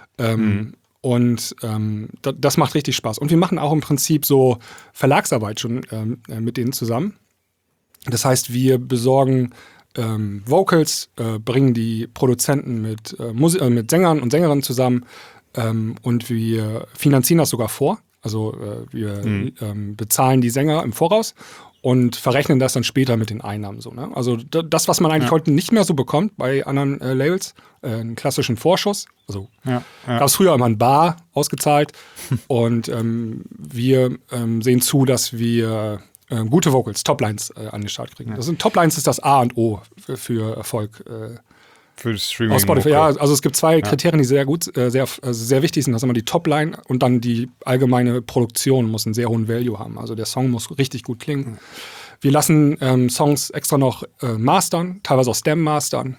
Und das macht richtig Spaß. Und wir machen auch im Prinzip so Verlagsarbeit schon mit denen zusammen. Das heißt, wir besorgen Vocals, bringen die Produzenten mit Sängern und Sängerinnen zusammen und wir finanzieren das sogar vor. Also wir bezahlen die Sänger im Voraus und verrechnen das dann später mit den Einnahmen. So, ne? Also das, was man eigentlich heute nicht mehr so bekommt bei anderen Labels, einen klassischen Vorschuss. Also gab es früher immer ein Bar ausgezahlt und wir sehen zu, dass wir gute Vocals, Toplines an den Start kriegen. Toplines ist das A und O für Erfolg. Für Streaming. Aus Spotify. Ja, also es gibt zwei Kriterien, die sehr gut, sehr wichtig sind. Das ist immer die Topline und dann die allgemeine Produktion muss einen sehr hohen Value haben. Also der Song muss richtig gut klingen. Wir lassen Songs extra noch mastern, teilweise auch Stem-mastern.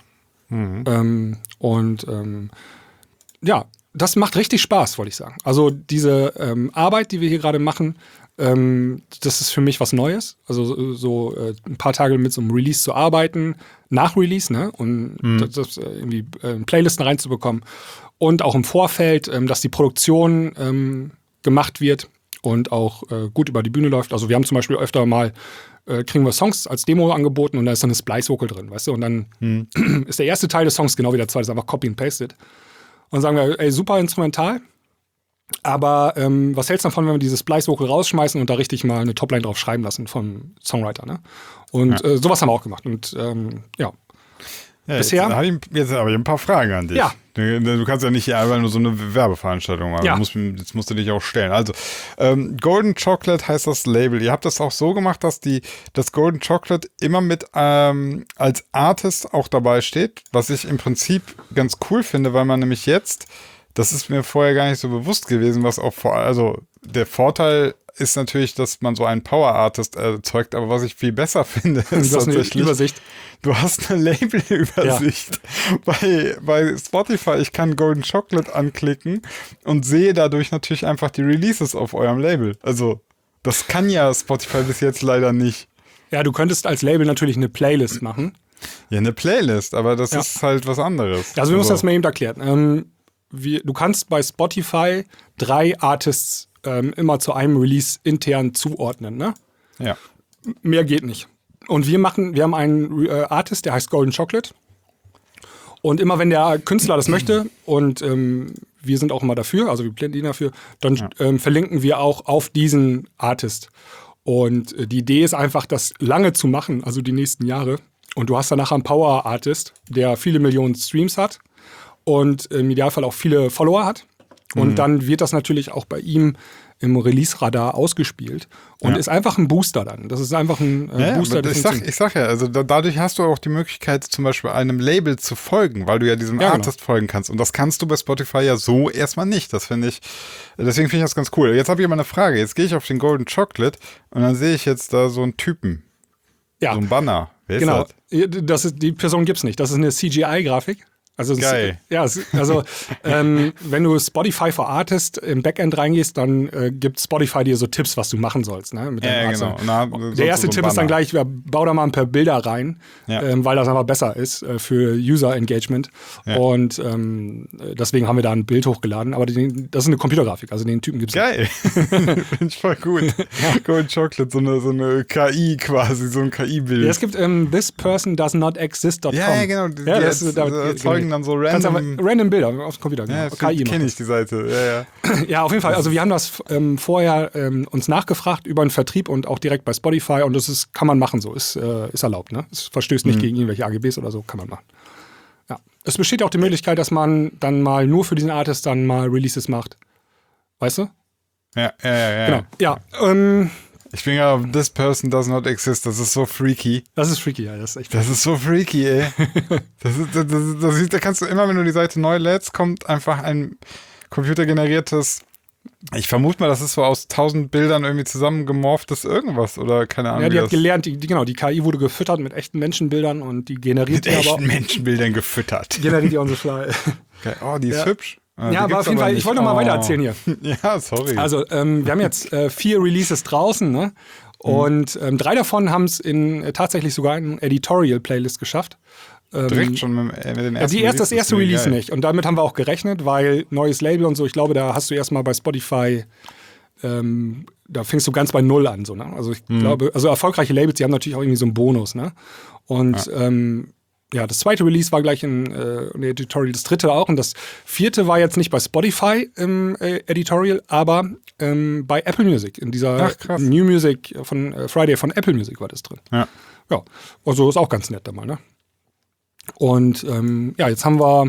Das macht richtig Spaß, wollte ich sagen. Also diese Arbeit, die wir hier gerade machen, das ist für mich was Neues. Also so ein paar Tage mit so einem Release zu arbeiten, nach Release, ne? Und das irgendwie Playlisten reinzubekommen. Und auch im Vorfeld, dass die Produktion gemacht wird und auch gut über die Bühne läuft. Also wir haben zum Beispiel öfter mal kriegen wir Songs als Demo angeboten und da ist dann eine Splice-Vocal drin, weißt du? Und dann ist der erste Teil des Songs genau wie der zweite, ist einfach Copy and Pasted. Und dann sagen wir, ey, super instrumental, aber was hältst du davon, wenn wir dieses Splice-Vocal rausschmeißen und da richtig mal eine Topline drauf schreiben lassen vom Songwriter, ne? Und sowas haben wir auch gemacht. Und bisher. Jetzt habe ich ein paar Fragen an dich. Ja. Du kannst ja nicht hier einfach nur so eine Werbeveranstaltung machen. Ja. Jetzt musst du dich auch stellen. Also, Golden Chocolate heißt das Label. Ihr habt das auch so gemacht, dass das Golden Chocolate immer mit als Artist auch dabei steht, was ich im Prinzip ganz cool finde, weil man nämlich jetzt, das ist mir vorher gar nicht so bewusst gewesen, was auch also der Vorteil ist natürlich, dass man so einen Power-Artist erzeugt, aber was ich viel besser finde, ist tatsächlich eine Übersicht. Du hast eine Label-Übersicht. Ja. Bei Spotify, ich kann Golden Chocolate anklicken und sehe dadurch natürlich einfach die Releases auf eurem Label. Also das kann ja Spotify bis jetzt leider nicht. Ja, du könntest als Label natürlich eine Playlist machen. Ja, eine Playlist, aber das ist halt was anderes. Also wir müssen das mal eben erklären. Du kannst bei Spotify 3 Artists immer zu einem Release intern zuordnen, ne? Ja. Mehr geht nicht. Und wir haben einen Artist, der heißt Golden Chocolate. Und immer wenn der Künstler das möchte und wir sind auch immer dafür, also wir plädieren dafür, dann verlinken wir auch auf diesen Artist. Und die Idee ist einfach, das lange zu machen, also die nächsten Jahre. Und du hast dann nachher einen Power-Artist, der viele Millionen Streams hat und im Idealfall auch viele Follower hat. Und dann wird das natürlich auch bei ihm im Release-Radar ausgespielt und ist einfach ein Booster dann. Das ist einfach ein Booster. Ich sag ja, also dadurch hast du auch die Möglichkeit, zum Beispiel einem Label zu folgen, weil du ja diesem Artist folgen kannst. Und das kannst du bei Spotify ja so erstmal nicht. Deswegen finde ich das ganz cool. Jetzt habe ich aber eine Frage. Jetzt gehe ich auf den Golden Chocolate und dann sehe ich jetzt da so einen Typen. Ja. So ein Banner. Wer ist das? Die Person gibt's nicht. Das ist eine CGI-Grafik. Also geil. Wenn du Spotify for Artist im Backend reingehst, dann gibt Spotify dir so Tipps, was du machen sollst. Ne, mit genau. Der erste Tipp ist dann gleich, bau da mal ein paar Bilder rein, weil das einfach besser ist für User-Engagement. Ja. Und deswegen haben wir da ein Bild hochgeladen. Aber das ist eine Computergrafik, also den Typen gibt's geil. Finde ich voll gut. Golden Chocolate, so eine KI quasi, so ein KI-Bild. Ja, es gibt this person does not exist.com. Ja, genau. Die erzeugen dann so random Bilder auf dem Computer. Genau. Ja, kenne ich die Seite. Ja, auf jeden Fall. Also wir haben das vorher uns nachgefragt über den Vertrieb und auch direkt bei Spotify und das kann man machen so. Ist erlaubt, ne? Es verstößt nicht gegen irgendwelche AGBs oder so, kann man machen. Ja. Es besteht auch die Möglichkeit, dass man dann mal nur für diesen Artist dann mal Releases macht. Weißt du? Ja. Genau. Ja, ich bin ja auf This Person Does Not Exist. Das ist so freaky. Das ist freaky, ja. Das ist so freaky, ey. Da kannst du immer, wenn du die Seite neu lädst, kommt einfach ein computergeneriertes, ich vermute mal, das ist so aus 1000 Bildern irgendwie zusammengemorphtes irgendwas oder keine Ahnung. Ja, die hat gelernt, die KI wurde gefüttert mit echten Menschenbildern und die generiert mit echten Menschenbildern gefüttert. Generiert die on the fly. Okay. Oh, die ist hübsch. Ja, aber auf jeden Fall, ich wollte noch mal weiter erzählen hier. Ja, sorry. Also, wir haben jetzt 4 Releases draußen, ne? Und 3 davon haben es tatsächlich sogar in Editorial-Playlist geschafft. Direkt schon mit den ersten Das erste Release nicht. Und damit haben wir auch gerechnet, weil neues Label und so, ich glaube, da hast du erstmal bei Spotify, da fängst du ganz bei Null an. So, ne? Also ich glaube, erfolgreiche Labels, die haben natürlich auch irgendwie so einen Bonus. Ne? Und das zweite Release war gleich in Editorial, das dritte auch. Und das vierte war jetzt nicht bei Spotify im Editorial, aber bei Apple Music. In dieser New Music von Friday von Apple Music war das drin. Ja, also ist auch ganz nett da mal, ne? Und jetzt haben wir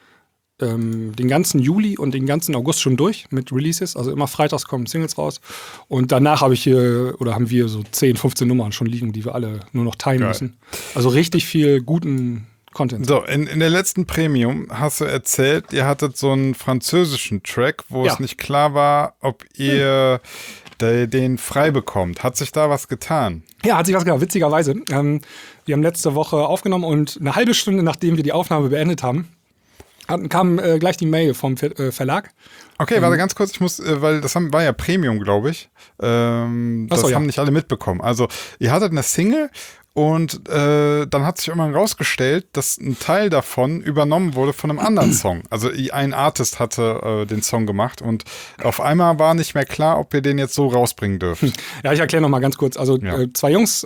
den ganzen Juli und den ganzen August schon durch mit Releases. Also immer freitags kommen Singles raus. Und danach haben wir so 10, 15 Nummern schon liegen, die wir alle nur noch teilen müssen. Also richtig viel guten Content. So, in der letzten Premium hast du erzählt, ihr hattet so einen französischen Track, wo es nicht klar war, ob ihr den frei bekommt. Hat sich da was getan? Ja, hat sich was getan. Witzigerweise. Wir haben letzte Woche aufgenommen und eine halbe Stunde, nachdem wir die Aufnahme beendet haben, kam gleich die Mail vom Verlag. Okay, warte ganz kurz, weil das war ja Premium, glaube ich. Haben nicht alle mitbekommen. Also, ihr hattet eine Single und dann hat sich irgendwann rausgestellt, dass ein Teil davon übernommen wurde von einem anderen Song. Also ein Artist hatte den Song gemacht und auf einmal war nicht mehr klar, ob ihr den jetzt so rausbringen dürft. Ja, ich erkläre noch mal ganz kurz. Also 2 Jungs,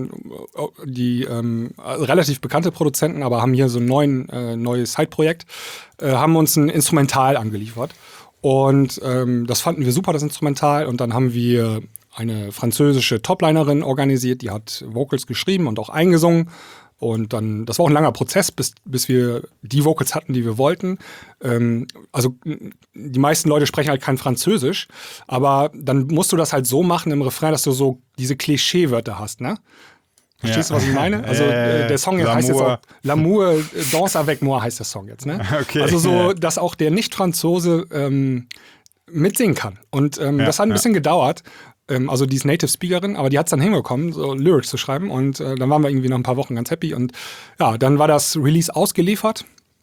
die relativ bekannte Produzenten, aber haben hier so ein neues Side-Projekt, haben uns ein Instrumental angeliefert. Und das fanden wir super, das Instrumental. Und dann haben wir eine französische Toplinerin organisiert, die hat Vocals geschrieben und auch eingesungen. Und dann, das war auch ein langer Prozess, bis wir die Vocals hatten, die wir wollten. Also die meisten Leute sprechen halt kein Französisch, aber dann musst du das halt so machen im Refrain, dass du so diese Klischeewörter hast, ne? Verstehst du, was ich meine? Also der Song heißt jetzt auch L'amour, danse avec moi heißt der Song jetzt, ne? Okay. Also so, dass auch der Nicht-Franzose mitsingen kann. Und das hat ein bisschen gedauert. Also die ist Native Speakerin, aber die hat es dann hinbekommen, so Lyrics zu schreiben. Und dann waren wir irgendwie nach ein paar Wochen ganz happy. Und ja, dann war das Release ausgeliefert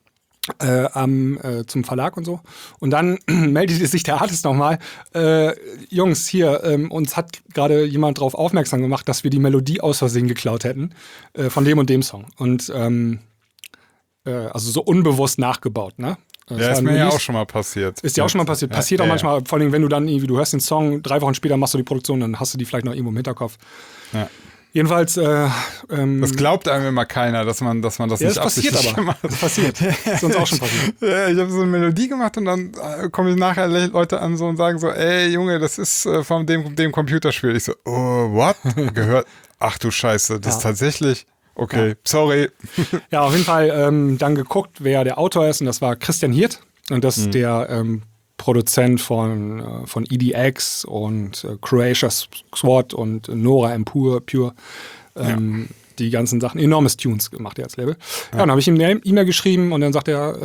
zum Verlag und so. Und dann meldete sich der Artist nochmal, Jungs, hier, uns hat gerade jemand darauf aufmerksam gemacht, dass wir die Melodie aus Versehen geklaut hätten von dem und dem Song. Und also so unbewusst nachgebaut, ne? Ja, ist mir ja auch schon mal passiert. Ist dir auch schon mal passiert. Passiert auch manchmal, vor allem wenn du dann irgendwie, du hörst den Song, 3 Wochen später machst du die Produktion, dann hast du die vielleicht noch irgendwo im Hinterkopf. Jedenfalls. Das glaubt einem immer keiner, dass man das nicht absichtlich gemacht hat. Das passiert. Das ist uns auch schon passiert. Ja, ich habe so eine Melodie gemacht und dann kommen nachher Leute an so und sagen so, ey Junge, das ist von dem Computerspiel. Ich so, oh, what? Gehört? Ach du Scheiße, das ist tatsächlich... Okay, sorry. Ja, auf jeden Fall dann geguckt, wer der Autor ist und das war Christian Hirt und das ist der Produzent von EDX und Croatia Squad und Nora M. Pure. Die ganzen Sachen, enormes Tunes gemacht er als Label. Ja, dann habe ich ihm eine E-Mail geschrieben und dann sagt er,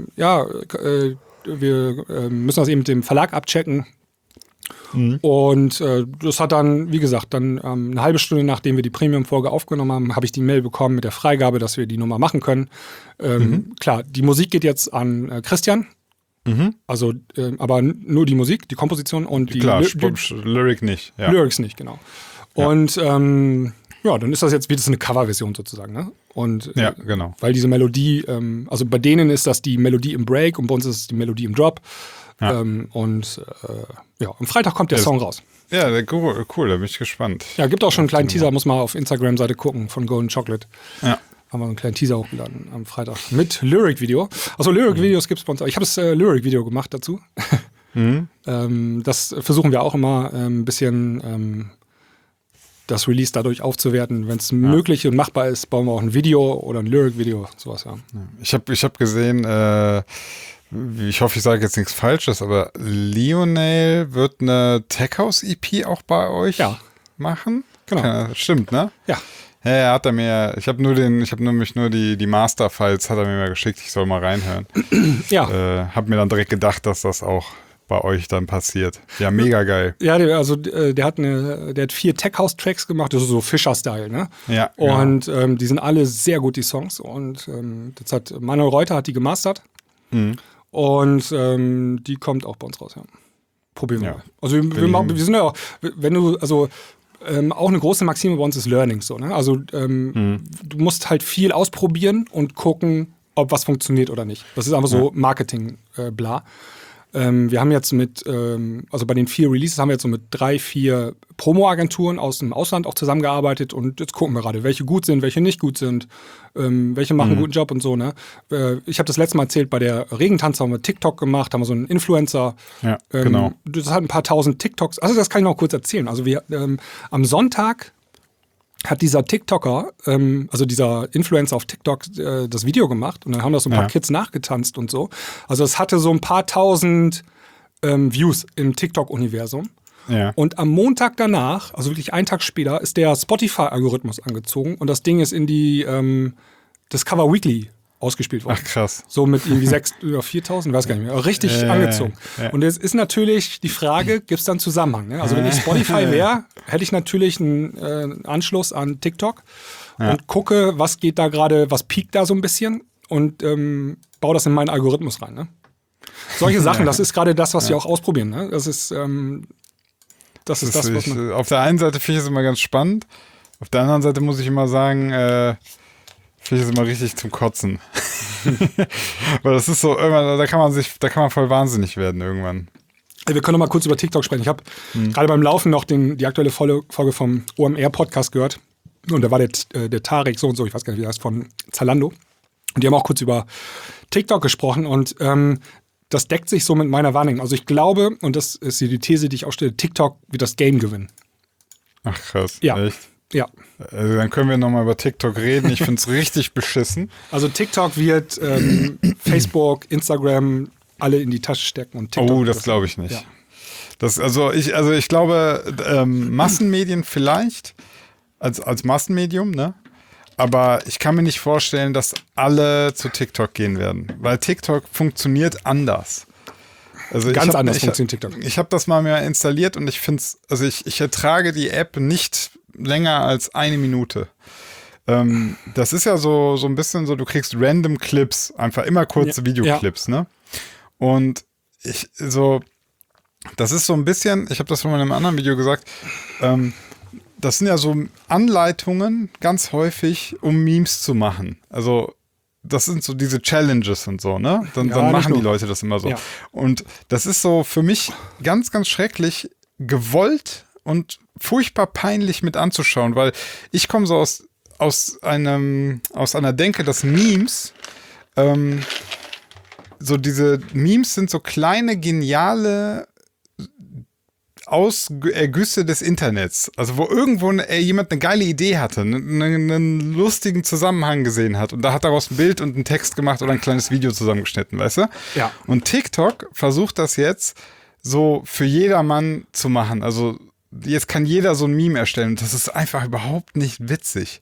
wir müssen das eben mit dem Verlag abchecken. Und das hat dann, wie gesagt, dann eine halbe Stunde nachdem wir die Premium-Folge aufgenommen haben, habe ich die Mail bekommen mit der Freigabe, dass wir die Nummer machen können. Klar, die Musik geht jetzt an Christian. Also, aber nur die Musik, die Komposition und die Lyric nicht. Ja. Lyrics nicht, genau. Und dann ist das jetzt wieder so eine Coverversion sozusagen, ne? Und ja, genau. weil diese Melodie, also bei denen ist das die Melodie im Break und bei uns ist es die Melodie im Drop. Ja. Am Freitag kommt der Song raus. Ja, cool, da bin ich gespannt. Ja, gibt auch schon einen kleinen Teaser, muss mal auf Instagram-Seite gucken von Golden Chocolate. Ja. Haben wir einen kleinen Teaser hochgeladen am Freitag mit Lyric-Video. Also Lyric-Videos gibt es bei uns. Ich habe das Lyric-Video gemacht dazu. Das versuchen wir auch immer ein bisschen das Release dadurch aufzuwerten. Wenn es möglich und machbar ist, bauen wir auch ein Video oder ein Lyric-Video, sowas, ja. Ich hab gesehen, ich hoffe, ich sage jetzt nichts Falsches, aber Lionel wird eine Tech House EP auch bei euch machen? Genau. Stimmt, ne? Ja. Ja, hat er mir, ich habe nur die Master-Files hat er mir mal geschickt, ich soll mal reinhören. Ja. Hab mir dann direkt gedacht, dass das auch bei euch dann passiert. Ja, mega geil. Ja, der hat 4 Tech House Tracks gemacht, das ist so Fischer-Style, ne? Ja. Und die sind alle sehr gut, die Songs. Und das hat Manuel Reuter hat die gemastert. Und die kommt auch bei uns raus, ja. Probieren wir. Also wir sind ja auch, wenn du, also auch eine große Maxime bei uns ist Learning so, ne? Also du musst halt viel ausprobieren und gucken, ob was funktioniert oder nicht. Das ist einfach so Marketing, bla. Wir haben jetzt also bei den 4 Releases haben wir jetzt so mit 3, 4 Promo-Agenturen aus dem Ausland auch zusammengearbeitet und jetzt gucken wir gerade, welche gut sind, welche nicht gut sind, welche machen einen guten Job und so, ne? Ich habe das letzte Mal erzählt, bei der Regentanze haben wir TikTok gemacht, haben wir so einen Influencer. Ja, genau. Das hat ein paar tausend TikToks, also das kann ich noch kurz erzählen. Also wir am Sonntag hat dieser TikToker, also dieser Influencer auf TikTok, das Video gemacht und dann haben das so ein paar Kids nachgetanzt und so. Also es hatte so ein paar tausend Views im TikTok-Universum. Ja. Und am Montag danach, also wirklich einen Tag später, ist der Spotify-Algorithmus angezogen und das Ding ist in die Discover Weekly ausgespielt worden. Ach krass. So mit irgendwie 6.000 oder 4.000, weiß gar nicht mehr. Richtig angezogen. Ja. Und jetzt ist natürlich die Frage, gibt es da einen Zusammenhang? Ne? Also wenn ich Spotify wäre, hätte ich natürlich einen Anschluss an TikTok und gucke, was geht da gerade, was piekt da so ein bisschen und baue das in meinen Algorithmus rein. Ne? Solche Sachen, das ist gerade das, was wir auch ausprobieren. Ne? Das ist das, was man... Auf der einen Seite finde ich es immer ganz spannend, auf der anderen Seite muss ich immer sagen, finde ich es immer richtig zum Kotzen. Weil das ist so, irgendwann, da kann man voll wahnsinnig werden irgendwann. Wir können noch mal kurz über TikTok sprechen. Ich habe gerade beim Laufen noch die aktuelle Folge vom OMR-Podcast gehört. Und da war der Tarek so und so, ich weiß gar nicht, wie der heißt, von Zalando. Und die haben auch kurz über TikTok gesprochen. Und das deckt sich so mit meiner Wahrnehmung. Also ich glaube, und das ist die These, die ich aufstelle, TikTok wird das Game gewinnen. Ach krass, ja. Echt? Ja. Also dann können wir nochmal über TikTok reden. Ich finde es richtig beschissen. Also TikTok wird Facebook, Instagram alle in die Tasche stecken. Und TikTok, das glaube ich nicht. Ja. Ich glaube, Massenmedien vielleicht als Massenmedium, ne? Aber ich kann mir nicht vorstellen, dass alle zu TikTok gehen werden. Weil TikTok funktioniert anders. Also Ganz anders funktioniert TikTok. Ich habe das mal mehr installiert und ich finde es, also ich ertrage die App nicht länger als 1 Minute. Das ist ja so ein bisschen so, du kriegst random Clips, einfach immer kurze Videoclips, ne? Und das ist so ein bisschen, ich habe das schon mal in einem anderen Video gesagt, das sind ja so Anleitungen ganz häufig, um Memes zu machen. Also das sind so diese Challenges und so, ne? Dann machen die Leute das immer so. Ja. Und das ist so für mich ganz, ganz schrecklich gewollt und furchtbar peinlich mit anzuschauen, weil ich komme so aus einer Denke, dass Memes, so diese Memes sind so kleine, geniale Ergüsse des Internets. Also wo irgendwo jemand eine geile Idee hatte, einen lustigen Zusammenhang gesehen hat und da hat daraus ein Bild und einen Text gemacht oder ein kleines Video zusammengeschnitten, weißt du? Ja. Und TikTok versucht das jetzt so für jedermann zu machen. Also jetzt kann jeder so ein Meme erstellen und das ist einfach überhaupt nicht witzig.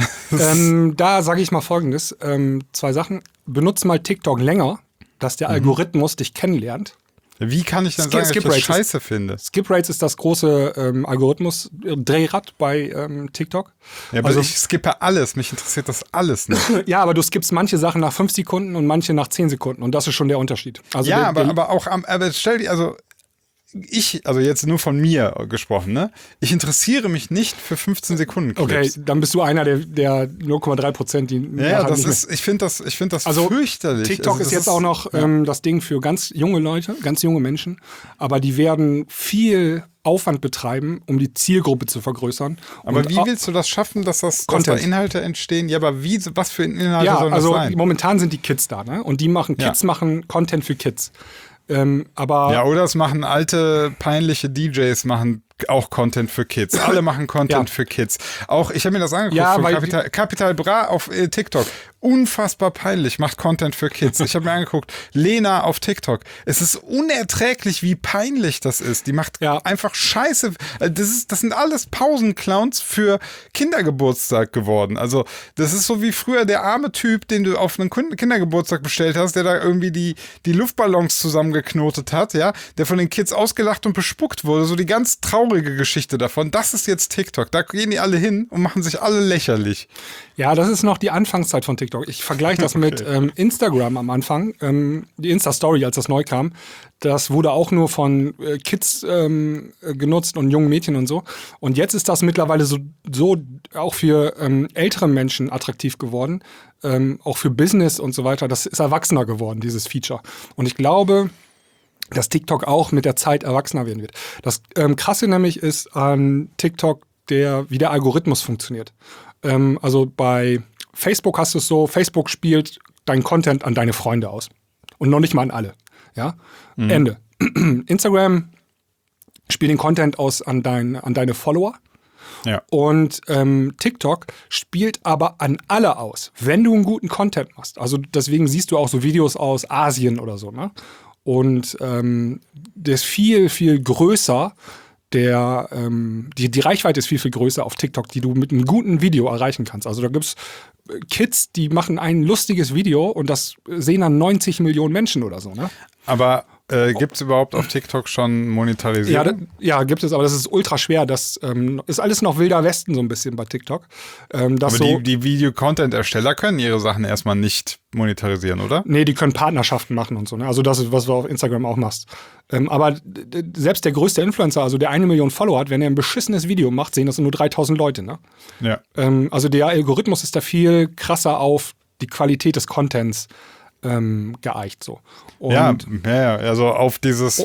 Da sage ich mal Folgendes. 2 Sachen. Benutze mal TikTok länger, dass der Algorithmus dich kennenlernt. Wie kann ich dann sagen, dass ich das scheiße finde? Skip Rates ist das große Algorithmus-Drehrad bei TikTok. Ja, aber ich skippe alles. Mich interessiert das alles nicht. Ja, aber du skippst manche Sachen nach 5 Sekunden und manche nach 10 Sekunden. Und das ist schon der Unterschied. Also ja, aber auch aber stell dir, also jetzt nur von mir gesprochen, ne? Ich interessiere mich nicht für 15 Sekunden Clips. Okay, dann bist du einer der 0,3%, die ja, das ist, ich finde das also fürchterlich. TikTok also, ist jetzt auch noch das Ding für ganz junge Leute, ganz junge Menschen, aber die werden viel Aufwand betreiben, um die Zielgruppe zu vergrößern. Aber wie willst du das schaffen, dass da Inhalte entstehen? Ja, aber was für Inhalte sollen das sein? Momentan sind die Kids da, ne? Und die machen machen Content für Kids. Aber oder es machen alte, peinliche DJs machen auch Content für Kids. Alle machen Content für Kids. Auch, ich habe mir das angeguckt von Capital Bra auf TikTok. Unfassbar peinlich, macht Content für Kids. Ich habe mir angeguckt, Lena auf TikTok. Es ist unerträglich, wie peinlich das ist. Die macht einfach Scheiße. Das sind alles Pausenclowns für Kindergeburtstag geworden. Also das ist so wie früher der arme Typ, den du auf einen Kindergeburtstag bestellt hast, der da irgendwie die Luftballons zusammengeknotet hat, ja, der von den Kids ausgelacht und bespuckt wurde. So die ganz traurige Geschichte davon. Das ist jetzt TikTok. Da gehen die alle hin und machen sich alle lächerlich. Ja, das ist noch die Anfangszeit von TikTok. Ich vergleiche das mit Instagram am Anfang. Die Insta-Story, als das neu kam, das wurde auch nur von Kids genutzt und jungen Mädchen und so. Und jetzt ist das mittlerweile so auch für ältere Menschen attraktiv geworden. Auch für Business und so weiter. Das ist erwachsener geworden, dieses Feature. Und ich glaube, dass TikTok auch mit der Zeit erwachsener werden wird. Das Krasse nämlich ist an TikTok, wie der Algorithmus funktioniert. Also bei Facebook hast du es so, Facebook spielt dein Content an deine Freunde aus. Und noch nicht mal an alle. Ja? Ende. Instagram spielt den Content aus an deine Follower. Ja. Und TikTok spielt aber an alle aus, wenn du einen guten Content machst. Also deswegen siehst du auch so Videos aus Asien oder so, ne? Und der ist viel, viel größer. Die Reichweite ist viel, viel größer auf TikTok, die du mit einem guten Video erreichen kannst. Also da gibt es Kids, die machen ein lustiges Video und das sehen dann 90 Millionen Menschen oder so, ne? Aber gibt es überhaupt auf TikTok schon Monetarisierung? Ja, gibt es, aber das ist ultra schwer. Das ist alles noch wilder Westen so ein bisschen bei TikTok. Aber die Video-Content-Ersteller können ihre Sachen erstmal nicht monetarisieren, oder? Nee, die können Partnerschaften machen und so. Ne? Also das ist, was du auf Instagram auch machst. Aber selbst der größte Influencer, also der 1 Million Follower hat, wenn er ein beschissenes Video macht, sehen das nur 3000 Leute. Ne? Ja. Also der Algorithmus ist da viel krasser auf die Qualität des Contents geeicht. So. Und also auf dieses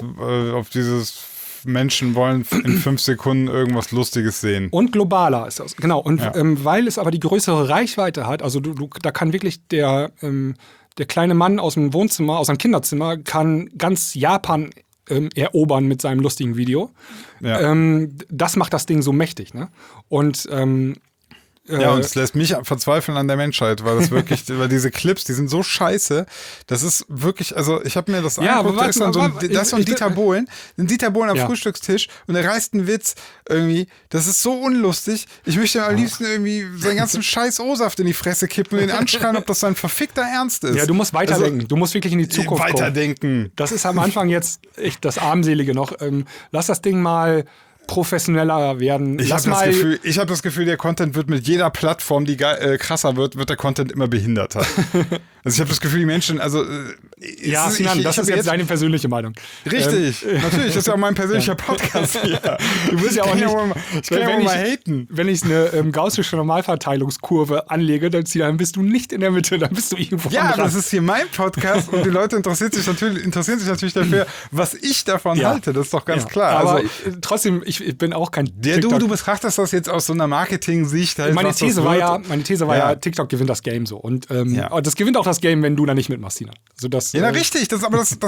Menschen wollen in 5 Sekunden irgendwas Lustiges sehen. Und globaler ist das, genau. Und weil es aber die größere Reichweite hat, also da kann wirklich der kleine Mann aus dem Wohnzimmer, aus einem Kinderzimmer, kann ganz Japan erobern mit seinem lustigen Video. Ja. Das macht das Ding so mächtig, ne? Und und es lässt mich verzweifeln an der Menschheit, weil das wirklich, weil diese Clips, die sind so scheiße, das ist wirklich, also ich habe mir das angeguckt, da ist dann ein Dieter Bohlen am Frühstückstisch und er reißt einen Witz irgendwie, das ist so unlustig, ich möchte ihm am liebsten irgendwie seinen ganzen scheiß O-Saft in die Fresse kippen und ihn anschreien, ob das sein verfickter Ernst ist. Ja, du musst weiterdenken, du musst wirklich in die Zukunft weiterdenken. Kommen. Das ist am Anfang jetzt echt das Armselige noch. Lass das Ding mal professioneller werden. Ich habe das Gefühl, der Content wird mit jeder Plattform, die krasser wird der Content immer behinderter. Also ich habe das Gefühl, die Menschen, also Ja, Sinan, das ist jetzt deine persönliche Meinung. Richtig, natürlich, das ist ja auch mein persönlicher Podcast hier. Du willst ja auch nicht, ich kann ja mal haten. Wenn ich eine gaußsche Normalverteilungskurve anlege, dann bist du nicht in der Mitte, dann bist du irgendwo Ja, am aber Rand. das ist hier mein Podcast und die Leute interessieren sich natürlich dafür, was ich davon halte. Das ist doch ganz klar. Aber Also, trotzdem, ich bin auch kein du betrachtest das jetzt aus so einer Marketing-Sicht. Halt, Meine was das These war wird. ja, TikTok gewinnt das Game so. Und das gewinnt auch das Game, wenn du da nicht mitmachst, Tina. Also das, Ja, na, richtig, das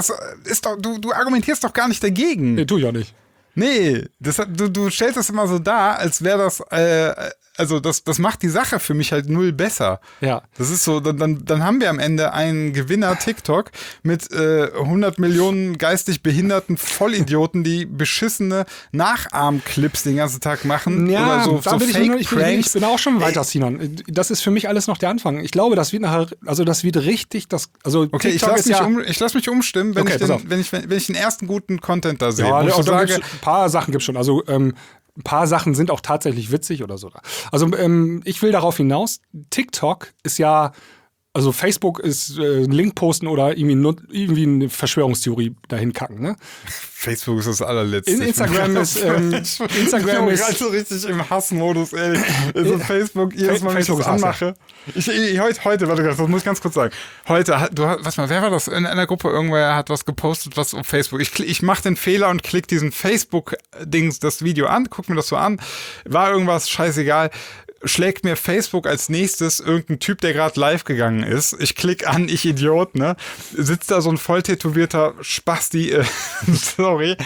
ist doch, du argumentierst doch gar nicht dagegen. Nee, tu ich auch nicht. Nee, du stellst das immer so dar, als wäre das, also das macht die Sache für mich halt null besser. Ja. Das ist so, dann haben wir am Ende einen Gewinner TikTok mit 100 Millionen geistig behinderten Vollidioten, die beschissene Nachahmclips den ganzen Tag machen. Ja, oder so, da so bin ich bin auch schon weiter, Ey. Sinan. Das ist für mich alles noch der Anfang. Ich glaube, das wird nachher, also das wird richtig, Okay, TikTok ich lass mich umstimmen, wenn, Okay, wenn ich den ersten guten Content da sehe. Ja, wo ich so und dann sage, gibt's, ein paar Sachen gibt es schon. Also ein paar Sachen sind auch tatsächlich witzig oder so. Also ich will darauf hinaus, TikTok ist ja, also Facebook ist ein Link posten oder irgendwie eine Verschwörungstheorie dahin kacken, ne? Facebook ist das allerletzte. Instagram ist Instagram ist gerade so richtig im Hassmodus, ey. Also Facebook, jedes Mal, wenn ich Facebook das ist Hass, anmache. Heute, warte, das muss ich ganz kurz sagen. Heute, wer war das? In einer Gruppe, irgendwer hat was gepostet, was auf Facebook. Ich mache den Fehler und klicke diesen Facebook-Dings, das Video an, guck mir das so an. War irgendwas, scheißegal. Schlägt mir Facebook als nächstes irgendein Typ, der gerade live gegangen ist. Ich klicke an, ich Idiot, ne? Sitzt da so ein voll tätowierter Spasti, sorry,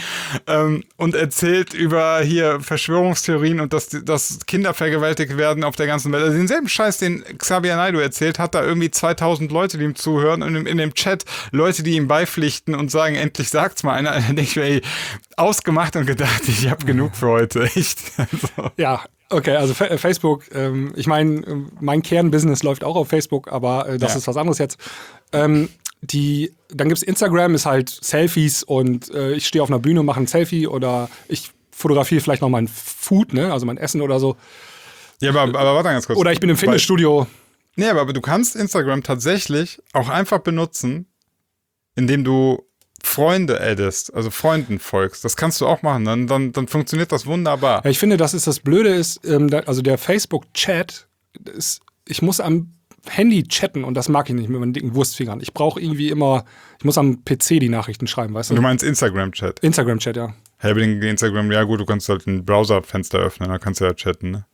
und erzählt über hier Verschwörungstheorien und dass Kinder vergewaltigt werden auf der ganzen Welt. Also denselben Scheiß, den Xavier Naidoo erzählt, hat da irgendwie 2000 Leute, die ihm zuhören und in dem Chat Leute, die ihm beipflichten und sagen, endlich sagt's mal einer. Dann denke ich mir, ey, ausgemacht und gedacht, ich habe genug für heute. Echt. Also. Ja. Okay, also Facebook, ich meine, mein Kernbusiness läuft auch auf Facebook, aber das ist was anderes jetzt. Dann gibt's Instagram, ist halt Selfies und ich stehe auf einer Bühne und mache ein Selfie oder ich fotografiere vielleicht noch mein Food, ne, also mein Essen oder so. Ja, aber warte ganz kurz. Oder ich bin im Fitnessstudio. Nee, aber du kannst Instagram tatsächlich auch einfach benutzen, indem du Freunde addest, also Freunden folgst. Das kannst du auch machen, dann funktioniert das wunderbar. Ja, ich finde, das Blöde ist, also der Facebook-Chat, ich muss am Handy chatten und das mag ich nicht mit meinen dicken Wurstfingern. Ich brauche irgendwie immer, ich muss am PC die Nachrichten schreiben, weißt du? Du meinst Instagram-Chat? Instagram-Chat, ja. Hey, bei Instagram, ja gut, du kannst halt ein Browser-Fenster öffnen, da kannst du ja chatten, ne?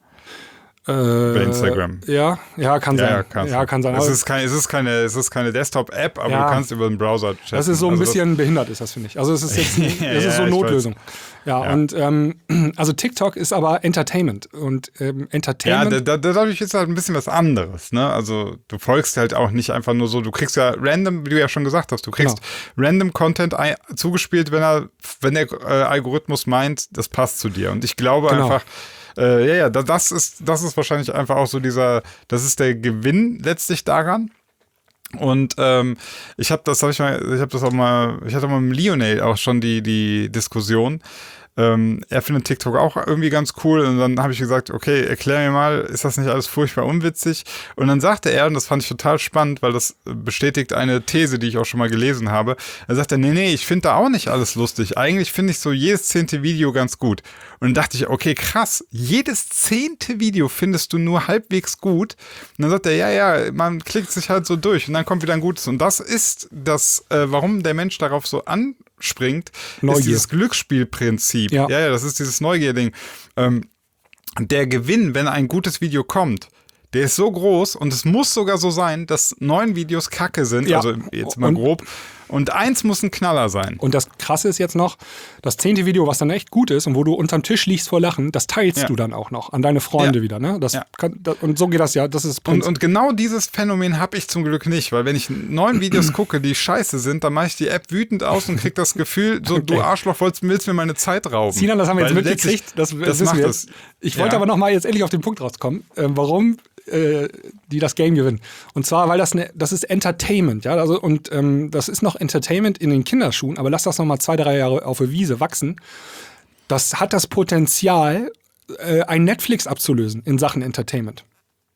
Bei Instagram. Ja, kann sein. Ja, kann sein. Es ist keine Desktop-App, aber du kannst über den Browser chatten. Das ist so ein bisschen behindert, ist das, finde ich. Also es ist jetzt ist so eine Notlösung. Ja, und also TikTok ist aber Entertainment. Und Entertainment. Ja, dadurch ist halt ein bisschen was anderes, ne? Also du folgst halt auch nicht einfach nur so, du kriegst ja random, wie du ja schon gesagt hast, du kriegst random Content zugespielt, wenn der Algorithmus meint, das passt zu dir. Und ich glaube einfach, das ist wahrscheinlich einfach auch so das ist der Gewinn letztlich daran. Und ich hatte mal mit Lionel auch schon die Diskussion. Er findet TikTok auch irgendwie ganz cool und dann habe ich gesagt, okay, erklär mir mal, ist das nicht alles furchtbar unwitzig? Und dann sagte er, und das fand ich total spannend, weil das bestätigt eine These, die ich auch schon mal gelesen habe, er sagte, nee, ich finde da auch nicht alles lustig. Eigentlich finde ich so jedes 10. Video ganz gut. Und dann dachte ich, okay, krass, jedes 10. Video findest du nur halbwegs gut. Und dann sagt er, ja, man klickt sich halt so durch und dann kommt wieder ein gutes. Und das ist das, warum der Mensch darauf so anspringt, Neugier. ist dieses Glücksspielprinzip. Ja, das ist dieses Neugierding. Der Gewinn, wenn ein gutes Video kommt, der ist so groß und es muss sogar so sein, dass 9 Videos Kacke sind, also jetzt mal grob, und 1 muss ein Knaller sein. Und das Krasse ist jetzt noch, das 10. Video, was dann echt gut ist und wo du unterm Tisch liegst vor Lachen, das teilst du dann auch noch an deine Freunde wieder. Ne? Und so geht das ja. Das ist und genau dieses Phänomen habe ich zum Glück nicht, weil wenn ich 9 Videos gucke, die scheiße sind, dann mache ich die App wütend aus und krieg das Gefühl, so du Arschloch, willst mir meine Zeit rauben. Sinan, das haben wir jetzt mitgekriegt. Das wissen wir jetzt. Ich wollte aber noch mal jetzt endlich auf den Punkt rauskommen, warum die das Game gewinnen. Und zwar, weil das ist Entertainment, ja, also und das ist noch Entertainment in den Kinderschuhen, aber lass das noch mal 2-3 Jahre auf der Wiese wachsen. Das hat das Potenzial, ein Netflix abzulösen in Sachen Entertainment.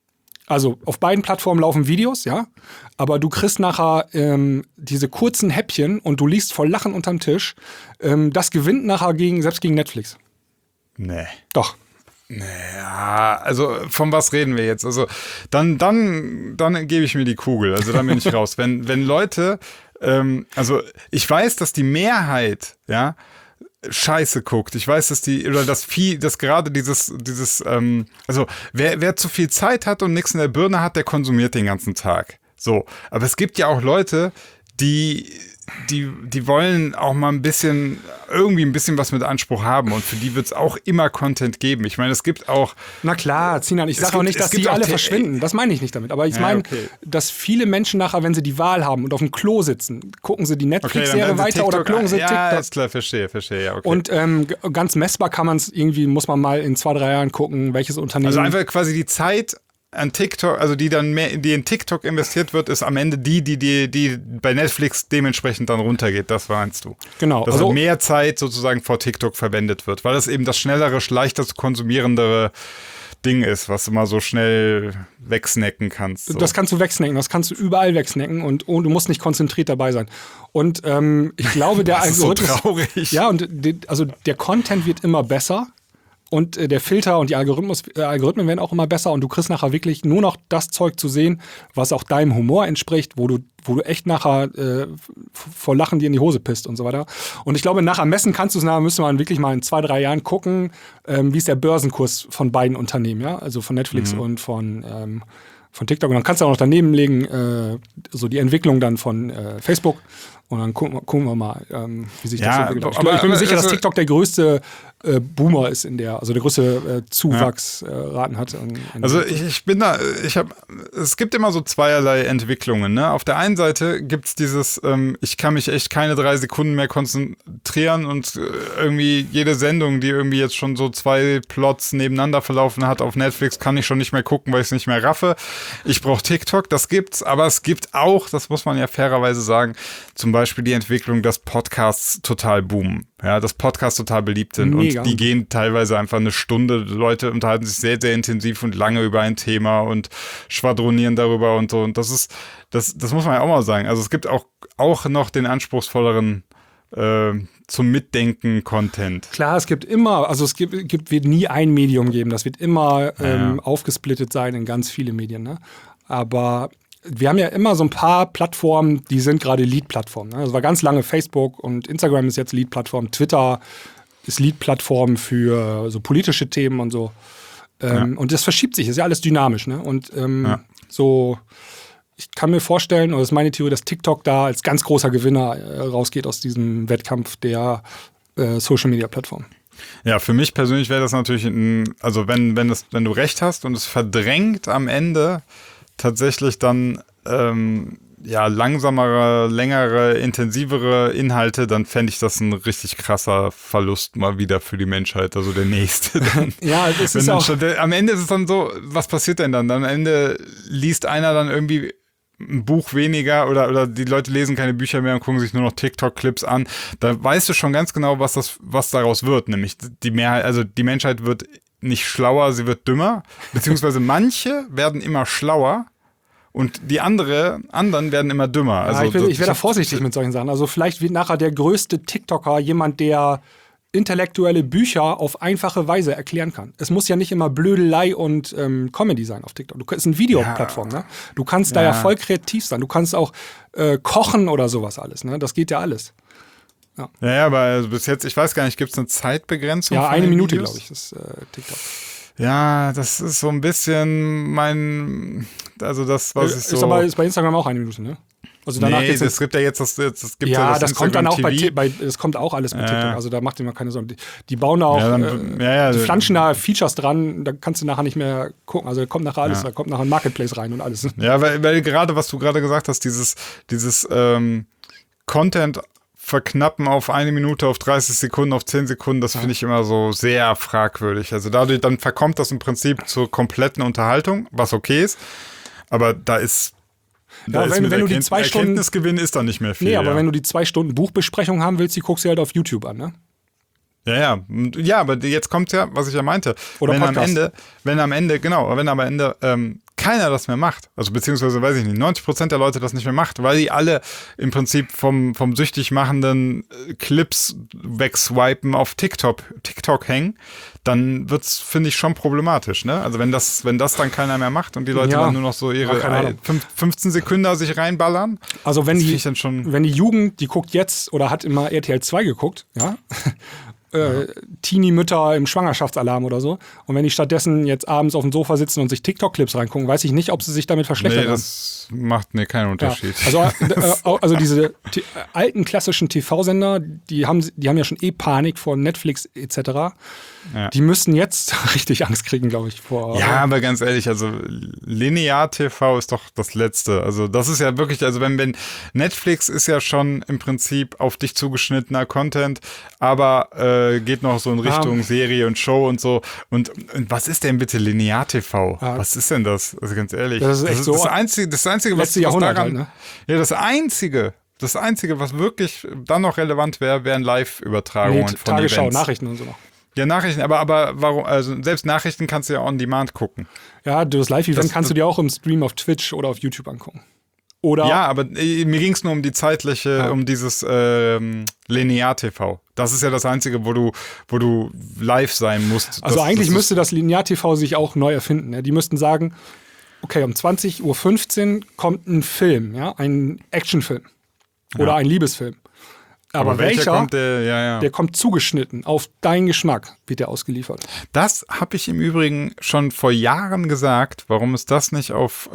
Also auf beiden Plattformen laufen Videos, ja, aber du kriegst nachher diese kurzen Häppchen und du liegst vor Lachen unterm Tisch. Das gewinnt nachher selbst gegen Netflix. Nee. Doch. Ja, also von was reden wir jetzt? Also dann gebe ich mir die Kugel, also dann bin ich raus. Wenn Leute, also ich weiß, dass die Mehrheit, ja, Scheiße guckt. Ich weiß, dass gerade also wer zu viel Zeit hat und nichts in der Birne hat, der konsumiert den ganzen Tag. So. Aber es gibt ja auch Leute, die wollen auch mal ein bisschen was mit Anspruch haben und für die wird es auch immer Content geben. Ich meine, es gibt auch... Na klar, Sinan, ich sage auch nicht, dass die alle verschwinden. Das meine ich nicht damit. Aber ich meine, dass viele Menschen nachher, wenn sie die Wahl haben und auf dem Klo sitzen, gucken sie die Netflix-Serie weiter oder gucken sie TikTok. Ja, ist klar, verstehe, ja, okay. Und ganz messbar muss man mal in 2-3 Jahren gucken, welches Unternehmen... Also einfach quasi die Zeit... an TikTok, also die in TikTok investiert wird, ist am Ende die bei Netflix dementsprechend dann runtergeht. Das meinst du? Genau. Dass also mehr Zeit sozusagen vor TikTok verwendet wird, weil das eben das schnellere, leichter zu konsumierendere Ding ist, was du mal so schnell wegsnacken kannst. So. Das kannst du wegsnacken, das kannst du überall wegsnacken und du musst nicht konzentriert dabei sein. Und ich glaube, der Algorithmus... Das ist so traurig. Ja, und der Content wird immer besser. Und der Filter und die Algorithmen werden auch immer besser und du kriegst nachher wirklich nur noch das Zeug zu sehen, was auch deinem Humor entspricht, wo du echt nachher vor Lachen dir in die Hose pisst und so weiter. Und ich glaube, nachher messen müsste man wirklich mal in 2-3 Jahren gucken, wie ist der Börsenkurs von beiden Unternehmen, ja, also von Netflix und von TikTok. Und dann kannst du auch noch daneben legen, so die Entwicklung dann von Facebook. Und dann gucken wir mal, wie sich das entwickelt. Ich bin mir sicher, dass TikTok der größte Boomer ist also der größte Zuwachsraten hat. Es gibt immer so zweierlei Entwicklungen, ne? Auf der einen Seite gibt's dieses, ich kann mich echt keine 3 Sekunden mehr konzentrieren und irgendwie jede Sendung, die irgendwie jetzt schon so 2 Plots nebeneinander verlaufen hat auf Netflix, kann ich schon nicht mehr gucken, weil ich es nicht mehr raffe. Ich brauche TikTok, das gibt's, aber es gibt auch, das muss man ja fairerweise sagen, zum Beispiel die Entwicklung, dass Podcasts total boomen. Ja, dass Podcasts total beliebt sind. Mega. Und die gehen teilweise einfach eine Stunde. Leute unterhalten sich sehr, sehr intensiv und lange über ein Thema und schwadronieren darüber und so. Und das muss man ja auch mal sagen. Also es gibt auch noch den anspruchsvolleren zum Mitdenken Content. Klar, es gibt immer, also wird nie ein Medium geben. Das wird immer aufgesplittet sein in ganz viele Medien. Ne? Aber wir haben ja immer so ein paar Plattformen, die sind gerade Lead-Plattformen. Ne? Das war ganz lange Facebook und Instagram ist jetzt Lead-Plattform. Twitter ist Lead-Plattform für so politische Themen und so. Und das verschiebt sich, ist ja alles dynamisch. Ne? Und ich kann mir vorstellen, oder das ist meine Theorie, dass TikTok da als ganz großer Gewinner rausgeht aus diesem Wettkampf der Social-Media-Plattform. Ja, für mich persönlich wäre das natürlich, also wenn du recht hast und es verdrängt am Ende tatsächlich dann langsamere, längere, intensivere Inhalte, dann fände ich das ein richtig krasser Verlust mal wieder für die Menschheit, also der nächste. Dann, ja, das ist auch... Am Ende ist es dann so, was passiert denn dann? Am Ende liest einer dann irgendwie ein Buch weniger oder die Leute lesen keine Bücher mehr und gucken sich nur noch TikTok-Clips an. Da weißt du schon ganz genau, was daraus wird, nämlich die Mehrheit, also die Menschheit wird nicht schlauer, sie wird dümmer, beziehungsweise manche werden immer schlauer und die anderen werden immer dümmer. Also ich wäre da vorsichtig mit solchen Sachen. Also vielleicht wird nachher der größte TikToker jemand, der intellektuelle Bücher auf einfache Weise erklären kann. Es muss ja nicht immer Blödelei und Comedy sein auf TikTok. Das ist eine Videoplattform, ne? Du kannst da ja voll kreativ sein. Du kannst auch kochen oder sowas alles, ne? Das geht ja alles. Ja, aber also bis jetzt, ich weiß gar nicht, gibt es eine Zeitbegrenzung? Ja, 1 Minute, glaube ich, ist TikTok. Ja, das ist so ein bisschen das, was ich so... Ist bei Instagram auch 1 Minute, ne? Also danach nee, das gibt ja jetzt das gibt das kommt dann auch das kommt auch alles bei TikTok. Also da macht ihr mal keine Sorgen. Die bauen da auch, die flanschen da Features dran, da kannst du nachher nicht mehr gucken. Also da kommt nachher alles, da kommt nachher ein Marketplace rein und alles. Ja, weil gerade, was du gerade gesagt hast, dieses Content verknappen auf 1 Minute, auf 30 Sekunden, auf 10 Sekunden, das finde ich immer so sehr fragwürdig. Also dadurch, dann verkommt das im Prinzip zur kompletten Unterhaltung, was okay ist. Aber da ist wenn du die 2 Stunden Erkenntnisgewinn ist da nicht mehr viel. Nee, aber wenn du die 2 Stunden Buchbesprechung haben willst, die guckst du halt auf YouTube an, ne? Ja, aber jetzt kommt ja, was ich ja meinte. Oder wenn am Ende keiner das mehr macht. Also beziehungsweise, weiß ich nicht, 90% der Leute das nicht mehr macht, weil die alle im Prinzip vom süchtig machenden Clips wegswipen auf TikTok hängen, dann wird's, finde ich, schon problematisch, ne? Also wenn das dann keiner mehr macht und die Leute dann nur noch so ihre 15 Sekunden sich reinballern. Also wenn die Jugend, die guckt jetzt oder hat immer RTL 2 geguckt, ja, Teenie-Mütter im Schwangerschaftsalarm oder so. Und wenn die stattdessen jetzt abends auf dem Sofa sitzen und sich TikTok-Clips reingucken, weiß ich nicht, ob sie sich damit verschlechtern. Nee, das macht keinen Unterschied. Ja. Also diese alten klassischen TV-Sender, die haben ja schon Panik vor Netflix etc. Ja. Die müssten jetzt richtig Angst kriegen, glaube ich. Ja, aber ganz ehrlich, also Linear-TV ist doch das Letzte. Also das ist ja wirklich, also wenn Netflix ist ja schon im Prinzip auf dich zugeschnittener Content, aber geht noch so in Richtung Serie und Show und so. Und was ist denn bitte Linear-TV? Ja. Was ist denn das? Also ganz ehrlich. Das ist echt so. Das Einzige, was Jahrhundert daran, halt, ne? Ja, das Einzige, was wirklich dann noch relevant wären Live-Übertragungen von Tagesschau, Events. Nachrichten und so noch. Ja, Nachrichten, aber warum, also selbst Nachrichten kannst du ja on demand gucken. Ja, das Live-Event kannst du dir auch im Stream auf Twitch oder auf YouTube angucken. Oder ja, aber mir ging es nur um die zeitliche, um dieses Linear-TV. Das ist ja das Einzige, wo du live sein musst. Also eigentlich müsste das Linear-TV sich auch neu erfinden. Ja? Die müssten sagen, okay, um 20.15 Uhr kommt ein Film, ja, ein Actionfilm oder ein Liebesfilm. Aber welcher kommt der kommt zugeschnitten, auf deinen Geschmack wird der ausgeliefert. Das habe ich im Übrigen schon vor Jahren gesagt, warum es das nicht auf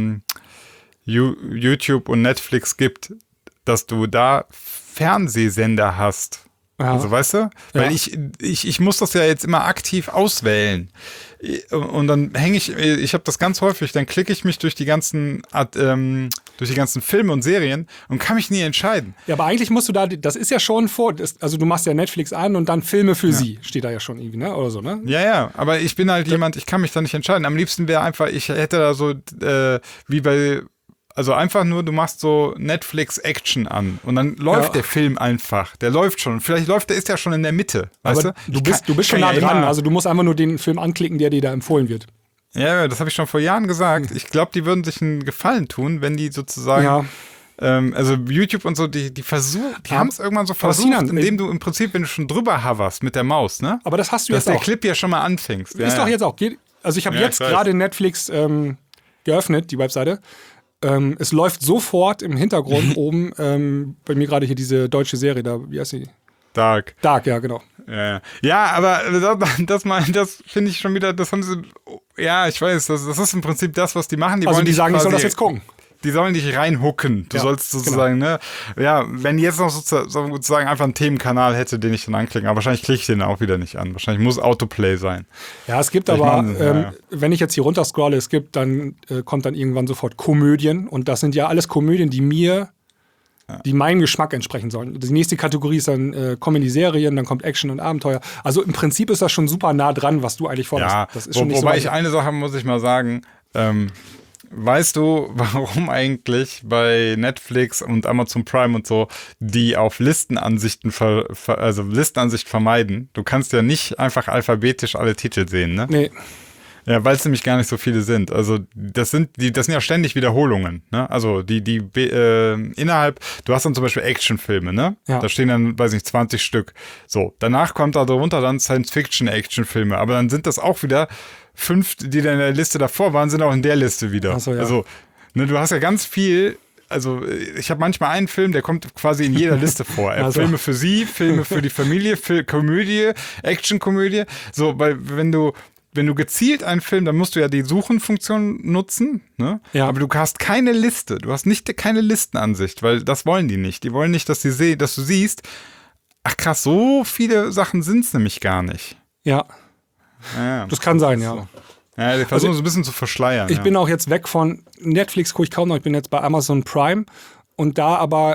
YouTube und Netflix gibt, dass du da Fernsehsender hast. Ja. Also weißt du? Weil ich muss das ja jetzt immer aktiv auswählen. Und dann ich habe das ganz häufig, dann klicke ich mich durch die ganzen Filme und Serien und kann mich nie entscheiden. Ja, aber eigentlich musst du das ist ja schon also du machst ja Netflix an und dann Filme für sie, steht da ja schon irgendwie, ne? Oder so, ne? Ja, aber ich bin halt jemand, ich kann mich da nicht entscheiden. Am liebsten wäre einfach, ich hätte da so, wie bei, also einfach nur, du machst so Netflix-Action an und dann läuft der Film einfach. Der läuft schon. Vielleicht ist der schon in der Mitte, weißt du? Du bist schon nah dran. Also du musst einfach nur den Film anklicken, der dir da empfohlen wird. Ja, das habe ich schon vor Jahren gesagt. Ich glaube, die würden sich einen Gefallen tun, wenn die sozusagen, also YouTube und so, die haben es irgendwann so versucht, indem du im Prinzip, wenn du schon drüber hoverst mit der Maus, ne? Aber das hast du jetzt auch. Dass der Clip ja schon mal anfängst. Ist doch jetzt auch. Also ich habe jetzt gerade Netflix geöffnet, die Webseite. Es läuft sofort im Hintergrund oben bei mir gerade hier diese deutsche Serie da, wie heißt die? Dark, ja, genau. Ja, aber das finde ich schon wieder, das haben sie, ja, ich weiß, das ist im Prinzip das, was die machen. Die wollen sagen, ich soll das jetzt gucken. Die sollen dich reinhooken. Du sollst sozusagen, ne? Ja, wenn die jetzt noch sozusagen einfach einen Themenkanal hätte, den ich dann anklicke, aber wahrscheinlich klicke ich den auch wieder nicht an. Wahrscheinlich muss Autoplay sein. Ja, es gibt wenn ich jetzt hier runter scrolle, dann kommt dann irgendwann sofort Komödien und das sind ja alles Komödien, die meinem Geschmack entsprechen sollen. Die nächste Kategorie ist dann Comedy-Serien, dann kommt Action und Abenteuer. Also im Prinzip ist das schon super nah dran, was du eigentlich forderst. Ja, das ist schon wobei ich eine Sache muss ich mal sagen, weißt du, warum eigentlich bei Netflix und Amazon Prime und so, die auf Listenansicht vermeiden? Du kannst ja nicht einfach alphabetisch alle Titel sehen, ne? Nee. Ja, weil es nämlich gar nicht so viele sind. Also das sind ja ständig Wiederholungen, ne? Also innerhalb, du hast dann zum Beispiel Actionfilme, ne? Ja. Da stehen dann, weiß nicht, 20 Stück. So, danach kommt da drunter dann Science-Fiction-Actionfilme, aber dann sind das auch wieder 5, die dann in der Liste davor waren, sind auch in der Liste wieder. Ach so, ja. Also, ne, du hast ja ganz viel. Also ich habe manchmal einen Film, der kommt quasi in jeder Liste vor. Filme für sie, Filme für die Familie, Komödie, Actionkomödie. So, weil wenn du gezielt einen Film, dann musst du ja die Suchen-Funktion nutzen, ne? Ja. Aber du hast keine Liste. Du hast keine Listenansicht, weil das wollen die nicht. Die wollen nicht, dass du siehst, ach krass, so viele Sachen sind es nämlich gar nicht. Ja. Das kann sein, ja. So. Ja, die versuchen so ein bisschen zu verschleiern. Ich bin auch jetzt weg von Netflix, gucke ich kaum noch. Ich bin jetzt bei Amazon Prime und da aber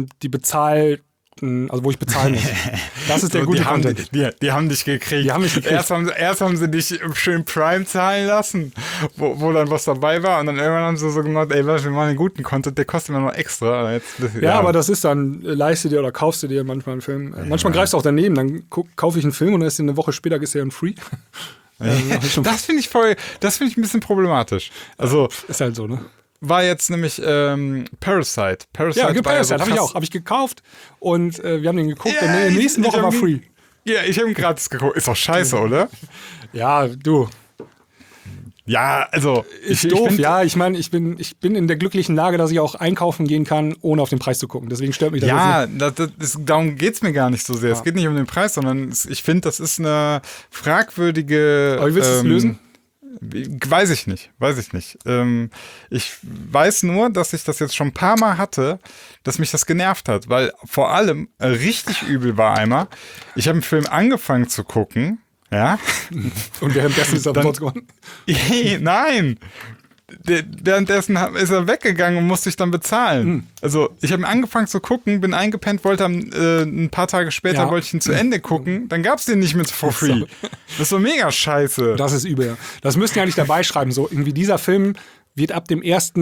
wo ich bezahlen muss. Das ist der gute Content. Die haben dich gekriegt. Erst haben sie dich schön Prime zahlen lassen, wo dann was dabei war und dann irgendwann haben sie so gemacht, ey, wir machen einen guten Content, der kostet immer noch extra. Aber das ist dann, leiste dir oder kaufst du dir manchmal einen Film. Manchmal greifst du auch daneben, dann kaufe ich einen Film und dann ist eine Woche später ist der free. Das finde ich ein bisschen problematisch. Also ist halt so, ne? war jetzt nämlich Parasite. Ja, war Parasite so habe ich krass. auch. Habe ich gekauft und wir haben den geguckt Ja, und in der nächsten ich Woche hab war ihn- free. Ja, ich habe ihn gratis geguckt. Ist doch scheiße, oder? Ja, du. Ja, also Ist doof, find- ja. Ich meine, ich bin in der glücklichen Lage, dass ich auch einkaufen gehen kann, ohne auf den Preis zu gucken. Deswegen stört mich das Ja, jetzt darum geht's mir gar nicht so sehr. Es geht nicht um den Preis, sondern ich finde, das ist eine fragwürdige. Aber wie willst du es lösen? Weiß ich nicht. Ich weiß nur, dass ich das jetzt schon ein paar Mal hatte, dass mich das genervt hat, weil vor allem richtig übel war einmal, ich habe einen Film angefangen zu gucken, ja. nicht. Und währenddessen ist er Dann- umsonst geworden. Nein! Währenddessen ist er weggegangen und musste ich dann bezahlen. Also ich habe angefangen zu gucken, bin eingepennt, wollte ein paar Tage später wollte ich ihn zu Ende gucken, dann gab's den nicht mehr for free. Das war mega scheiße. Das ist übel. Das müssten ja nicht dabei schreiben. So irgendwie dieser Film wird ab dem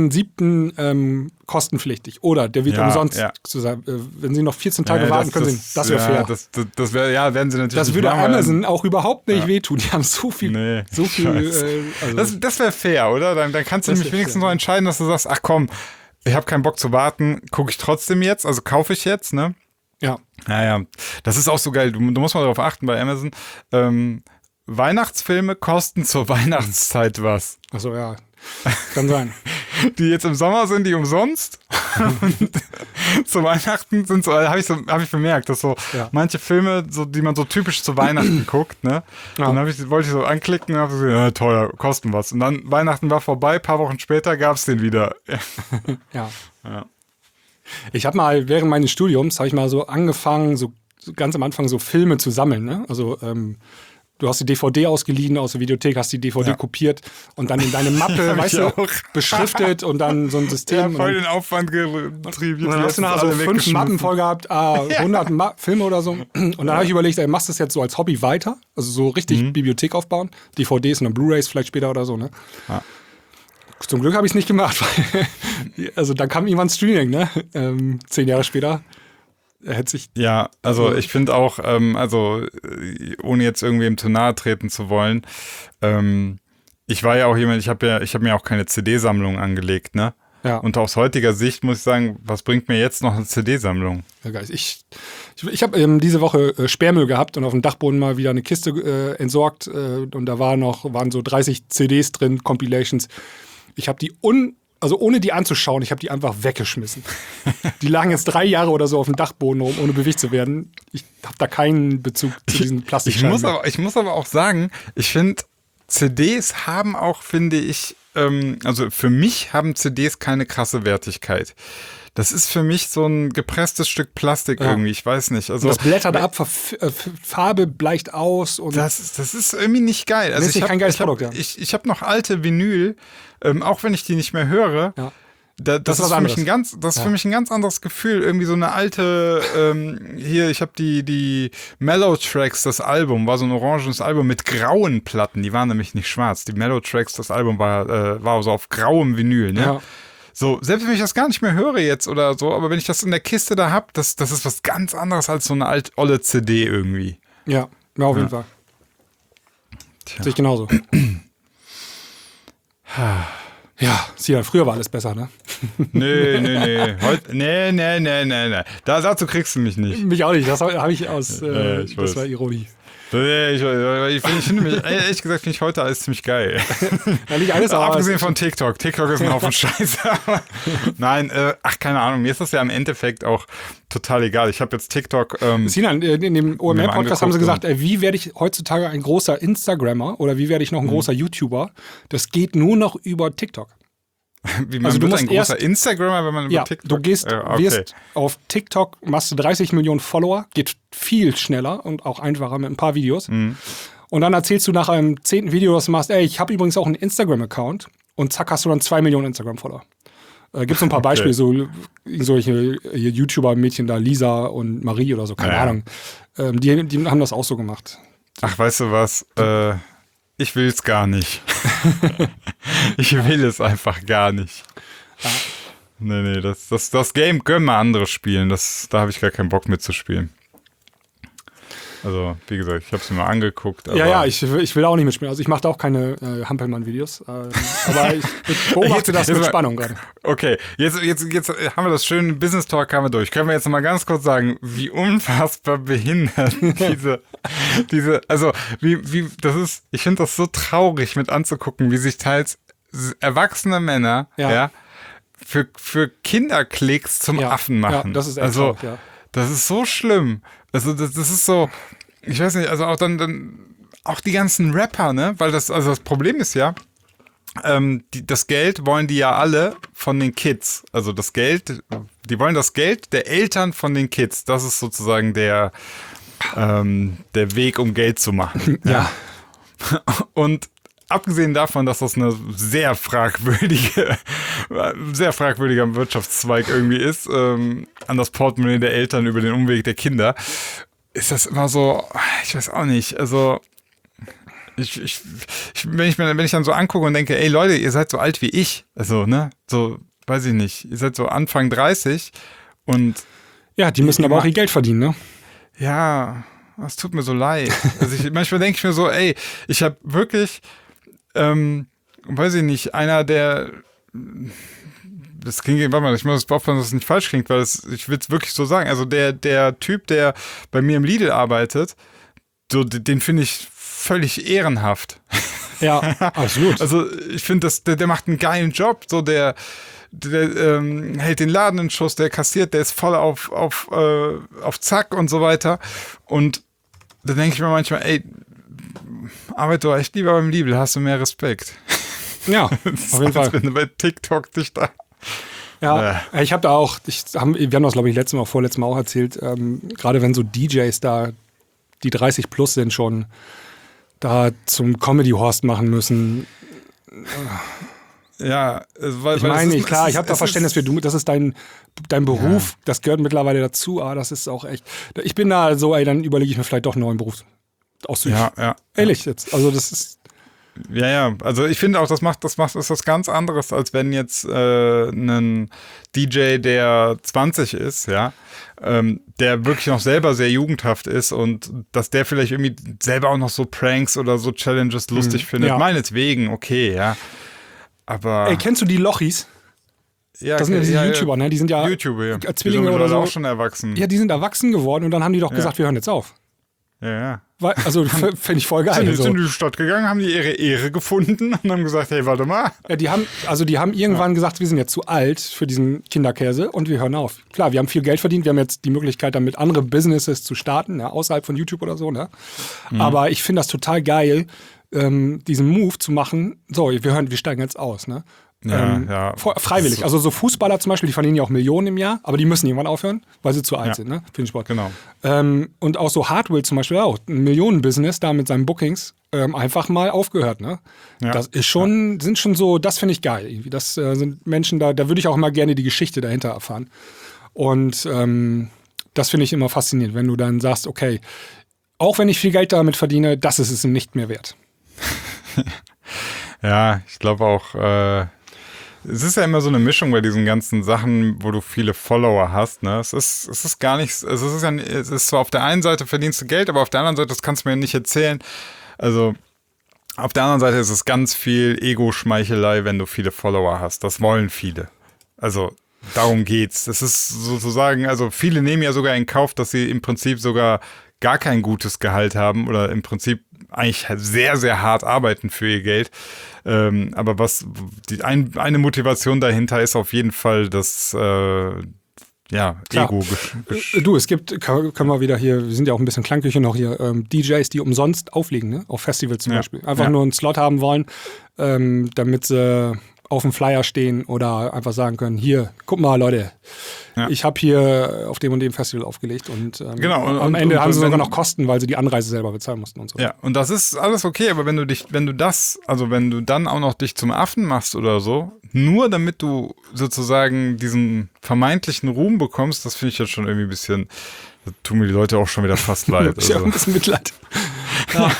1.7. Kostenpflichtig. Oder der wird Ja, umsonst ja. zu sein. Wenn Sie noch 14 Tage warten, können Sie. Das wäre fair. Das wäre, ja, werden sie natürlich Das nicht würde machen, weil Amazon auch überhaupt nicht wehtun. Die haben so viel. Nee, so viel scheiße. also, Das wäre fair, oder? Dann kannst du Das nämlich wär wenigstens fair. noch entscheiden, dass du sagst, ach komm, ich habe keinen Bock zu warten, gucke ich trotzdem jetzt, also kaufe ich jetzt, ne? ja. Naja, das ist auch so geil. Du musst mal darauf achten bei Amazon. Weihnachtsfilme kosten zur Weihnachtszeit was. Achso, ja. Kann sein. Die jetzt im Sommer sind, die umsonst. Und zu Weihnachten sind so, habe ich bemerkt, dass so manche Filme, so, die man so typisch zu Weihnachten guckt, ne? Ja. Dann wollte ich so anklicken und habe so, ja, teuer, kosten was. Und dann Weihnachten war vorbei, ein paar Wochen später gab es den wieder. Ja. Ja. Ich habe mal während meines Studiums, habe ich mal so angefangen, so ganz am Anfang so Filme zu sammeln. Ne? Also du hast die DVD ausgeliehen aus der Videothek, hast die DVD kopiert und dann in deine Mappe, Hab weißt ich du, auch. beschriftet und dann so ein System. Voll und den Aufwand getrieben. dann hast du nachher so 5 Mappen voll gehabt, 100 Filme oder so. Und dann habe ich überlegt, ey, machst du das jetzt so als Hobby weiter? Also so richtig Bibliothek aufbauen, DVDs und dann Blu-Rays vielleicht später oder so, ne? Ja. Zum Glück habe ich es nicht gemacht, weil also dann kam irgendwann Streaming, ne? 10 Jahre später. Er hätte sich. Ja, also ich finde auch, ohne jetzt irgendwem zu nahe treten zu wollen, ich war ja auch jemand, ich habe mir auch keine CD-Sammlung angelegt, ne? Ja. Und aus heutiger Sicht muss ich sagen, was bringt mir jetzt noch eine CD-Sammlung? Ja, geil. Ich habe diese Woche Sperrmüll gehabt und auf dem Dachboden mal wieder eine Kiste entsorgt und da waren so 30 CDs drin, Compilations. Ich habe die also ohne die anzuschauen, ich habe die einfach weggeschmissen. Die lagen jetzt 3 Jahre oder so auf dem Dachboden rum, ohne bewegt zu werden. Ich habe da keinen Bezug zu diesen Plastikscheiben. Ich muss aber auch sagen, ich finde, CDs haben auch, finde ich, also für mich haben CDs keine krasse Wertigkeit. Das ist für mich so ein gepresstes Stück Plastik irgendwie, ich weiß nicht. Also das blättert ab, Farbe bleicht aus. Und das ist irgendwie nicht geil. Also Das ist kein geiles Produkt, ja. Ich habe noch alte Vinyl, auch wenn ich die nicht mehr höre. Ja. Das ist ist was für mich anderes. für mich ein ganz anderes Gefühl. Irgendwie so eine alte, hier, ich habe die Mellow Tracks, das Album, war so ein orangenes Album mit grauen Platten. Die waren nämlich nicht schwarz. Die Mellow Tracks, das Album war so auf grauem Vinyl, ne? Ja. So, selbst wenn ich das gar nicht mehr höre jetzt oder so, aber wenn ich das in der Kiste da hab, das ist was ganz anderes als so eine olle CD irgendwie. Ja, auf jeden Fall. Tja. Sehe ich genauso. Ja, sieh, früher war alles besser, ne? Nee. Nee. Dazu kriegst du mich nicht. Mich auch nicht, das habe ich aus, ich weiß. das war Ironie. Ich finde mich, ehrlich gesagt, finde ich heute alles ziemlich geil. Ja, nicht alles, aber Abgesehen von TikTok. TikTok ist ein Haufen Scheiße. Nein, keine Ahnung. Mir ist das ja im Endeffekt auch total egal. Ich habe jetzt TikTok. Sinan, in dem OMR-Podcast haben sie angeguckt gesagt, wie werde ich heutzutage ein großer Instagrammer oder wie werde ich noch ein großer YouTuber? Das geht nur noch über TikTok. Wie man Also du wird musst ein großer erst- Instagrammer, wenn man über Ja, TikTok. du wirst auf TikTok, machst du 30 Millionen Follower, geht viel schneller und auch einfacher mit ein paar Videos. Und dann erzählst du nach einem 10. Video, das du machst, ey, ich habe übrigens auch einen Instagram-Account und zack, hast du dann 2 Millionen Instagram-Follower. Gibt so ein paar Beispiele, solche YouTuber-Mädchen da, Lisa und Marie oder so, keine Ja. Ahnung. Die haben das auch so gemacht. Ach, weißt du was? Ich will es gar nicht. Ich will es einfach gar nicht. Nee, das Game können wir andere spielen. Da habe ich gar keinen Bock mitzuspielen. Also, wie gesagt, ich habe es mir mal angeguckt. Aber Ja, ich will auch nicht mitspielen. Also ich mache da auch keine Hampelmann-Videos. Aber ich beobachte das mit Spannung gerade. Okay, jetzt haben wir das schöne Business Talk haben wir durch. Können wir jetzt noch mal ganz kurz sagen, wie unfassbar behindert ich finde das so traurig mit anzugucken, wie sich teils erwachsene Männer, für Kinderklicks zum Affen machen. Ja, das ist echt traurig, ja. Das ist so schlimm. Also das ist so, ich weiß nicht, also auch dann auch die ganzen Rapper, ne? Weil das Problem ist ja, das Geld wollen die ja alle von den Kids. Also die wollen das Geld der Eltern von den Kids. Das ist sozusagen der Weg, um Geld zu machen. Ja. Und abgesehen davon, dass das eine sehr fragwürdiger Wirtschaftszweig irgendwie ist, an das Portemonnaie der Eltern über den Umweg der Kinder, ist das immer so, ich weiß auch nicht, also wenn ich dann so angucke und denke, ey Leute, ihr seid so alt wie ich, also ne, so, weiß ich nicht, ihr seid so Anfang 30 und ja, die müssen aber auch ihr Geld verdienen, ne? Ja, es tut mir so leid. Also manchmal denke ich mir so, ey, ich habe wirklich weiß ich nicht, einer der das klingt, warte mal, ich muss aufpassen, dass es nicht falsch klingt, weil ich will es wirklich so sagen, also der Typ, der bei mir im Lidl arbeitet, so, den finde ich völlig ehrenhaft. Ja, absolut. Also ich finde, der macht einen geilen Job, so der hält den Laden in Schuss, der kassiert, der ist voll auf Zack und so weiter. Und da denke ich mir manchmal, ey, arbeite doch echt lieber beim Lidl, hast du mehr Respekt. Ja, auf jeden Fall. Wenn du bei TikTok dich da... Ja, ich habe da auch, wir haben das, glaube ich, vorletztes Mal auch erzählt, gerade wenn so DJs da, die 30 plus sind, schon da zum Comedy-Horst machen müssen. Ja, weil ich meine, klar, ich habe da Verständnis für, das ist dein Beruf, das gehört mittlerweile dazu, aber das ist auch echt, ich bin da so, ey, dann überlege ich mir vielleicht doch einen neuen Beruf auszuüben. Ja. Ehrlich jetzt, also das ist... Ja, also ich finde auch, das ist was ganz anderes, als wenn jetzt ein DJ, der 20 ist, ja, der wirklich noch selber sehr jugendhaft ist und dass der vielleicht irgendwie selber auch noch so Pranks oder so Challenges lustig findet, meinetwegen, okay, ja. Aber... Ey, kennst du die Lochis? Ja, das sind ja diese YouTuber, ne? Die sind ja YouTuber, Zwillinge oder so. auch schon erwachsen. Ja, die sind erwachsen geworden und dann haben die doch gesagt, wir hören jetzt auf. Ja. Also finde ich voll geil. Sind in die Stadt gegangen, haben die ihre Ehre gefunden und haben gesagt, hey, warte mal. Ja, die haben irgendwann gesagt, wir sind jetzt zu alt für diesen Kinderkäse und wir hören auf. Klar, wir haben viel Geld verdient, wir haben jetzt die Möglichkeit, damit andere Businesses zu starten, ne, außerhalb von YouTube oder so. Ne? Aber ich finde das total geil, diesen Move zu machen. So, wir steigen jetzt aus. Ne? Freiwillig. Also so Fußballer zum Beispiel, die verdienen ja auch Millionen im Jahr, aber die müssen irgendwann aufhören, weil sie zu alt sind, ne? Für den Sport. Genau. Und auch so Hardwill zum Beispiel auch, ein Millionenbusiness da mit seinen Bookings, einfach mal aufgehört, ne? Ja. Das ist schon, sind schon so, das finde ich geil irgendwie. Das sind Menschen, da würde ich auch immer gerne die Geschichte dahinter erfahren. Und das finde ich immer faszinierend, wenn du dann sagst, okay, auch wenn ich viel Geld damit verdiene, das ist es nicht mehr wert. Ja, ich glaube auch, es ist ja immer so eine Mischung bei diesen ganzen Sachen, wo du viele Follower hast, ne? Es ist gar nichts, es ist zwar auf der einen Seite verdienst du Geld, aber auf der anderen Seite, das kannst du mir nicht erzählen. Also, auf der anderen Seite ist es ganz viel Ego-Schmeichelei, wenn du viele Follower hast. Das wollen viele. Also, darum geht's. Das ist sozusagen, also viele nehmen ja sogar in Kauf, dass sie im Prinzip sogar gar kein gutes Gehalt haben oder im Prinzip eigentlich sehr, sehr hart arbeiten für ihr Geld. Aber eine Motivation dahinter ist auf jeden Fall das Ego. Du, es gibt, können wir wieder hier, wir sind ja auch ein bisschen Klangküche noch hier, DJs, die umsonst auflegen, ne? Auf Festivals zum Beispiel. Einfach nur einen Slot haben wollen, damit sie auf dem Flyer stehen oder einfach sagen können, hier, guck mal Leute, ich habe hier auf dem und dem Festival aufgelegt und am Ende haben sie sogar noch Kosten, weil sie die Anreise selber bezahlen mussten und so. Ja, und das ist alles okay, aber wenn du dann auch noch dich zum Affen machst oder so, nur damit du sozusagen diesen vermeintlichen Ruhm bekommst, das finde ich jetzt schon irgendwie ein bisschen, da tun mir die Leute auch schon wieder fast leid. Ich habe ein bisschen Mitleid. Ja.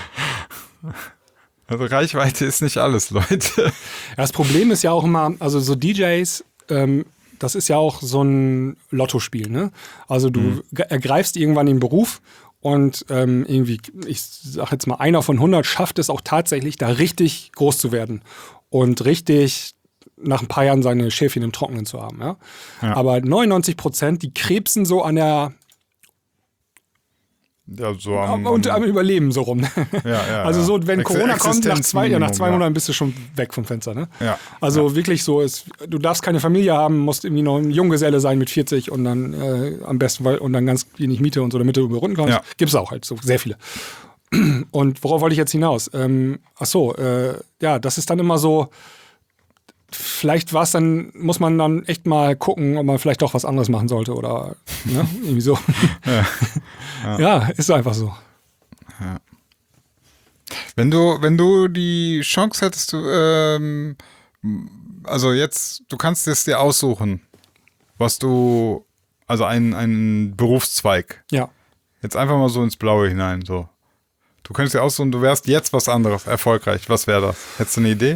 Also Reichweite ist nicht alles, Leute. Ja, das Problem ist ja auch immer, also so DJs, das ist ja auch so ein Lottospiel, ne? Also du ergreifst irgendwann den Beruf und irgendwie, ich sag jetzt mal, einer von 100 schafft es auch tatsächlich, da richtig groß zu werden und richtig nach ein paar Jahren seine Schäfchen im Trockenen zu haben. Ja? Ja. Aber 99%, die krebsen so an der Ja, so und am Überleben so rum. ja, also so, wenn Corona kommt, nach 2 Existenzminimum, Monaten bist du schon weg vom Fenster. Ne? Ja. Also wirklich so, du darfst keine Familie haben, musst irgendwie noch ein Junggeselle sein mit 40 und dann am besten, und dann ganz wenig Miete und so, damit du über Runden kommst. Ja. Gibt's auch halt so, sehr viele. Und worauf wollte ich jetzt hinaus? Ja, das ist dann immer so, vielleicht muss man dann echt mal gucken, ob man vielleicht doch was anderes machen sollte oder ne? Irgendwie so. Ja, ist einfach so. Ja. Wenn du die Chance hättest, also jetzt, du kannst es dir aussuchen, also einen Berufszweig. Ja. Jetzt einfach mal so ins Blaue hinein, so. Du könntest dir aussuchen, du wärst jetzt was anderes, erfolgreich. Was wäre das? Hättest du eine Idee?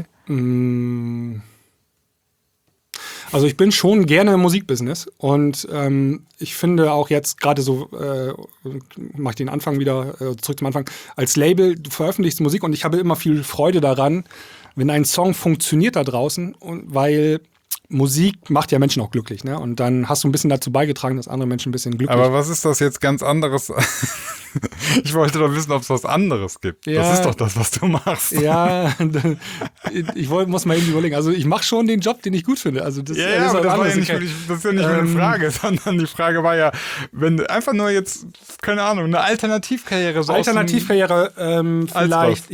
Also ich bin schon gerne im Musikbusiness und ich finde auch jetzt gerade so, mach ich den Anfang wieder, zurück zum Anfang, als Label, du veröffentlichst Musik und ich habe immer viel Freude daran, wenn ein Song funktioniert da draußen, weil Musik macht ja Menschen auch glücklich, ne? Und dann hast du ein bisschen dazu beigetragen, dass andere Menschen ein bisschen glücklich Aber was ist das jetzt ganz anderes? Ich wollte doch wissen, ob es was anderes gibt. Ja. Das ist doch das, was du machst. Ja, muss mal eben überlegen. Also ich mache schon den Job, den ich gut finde. Also das, Ja, aber das ist ja nicht meine Frage, Ähm, sondern die Frage war ja, wenn du einfach nur jetzt, keine Ahnung, eine Alternativkarriere so Alternativkarriere, vielleicht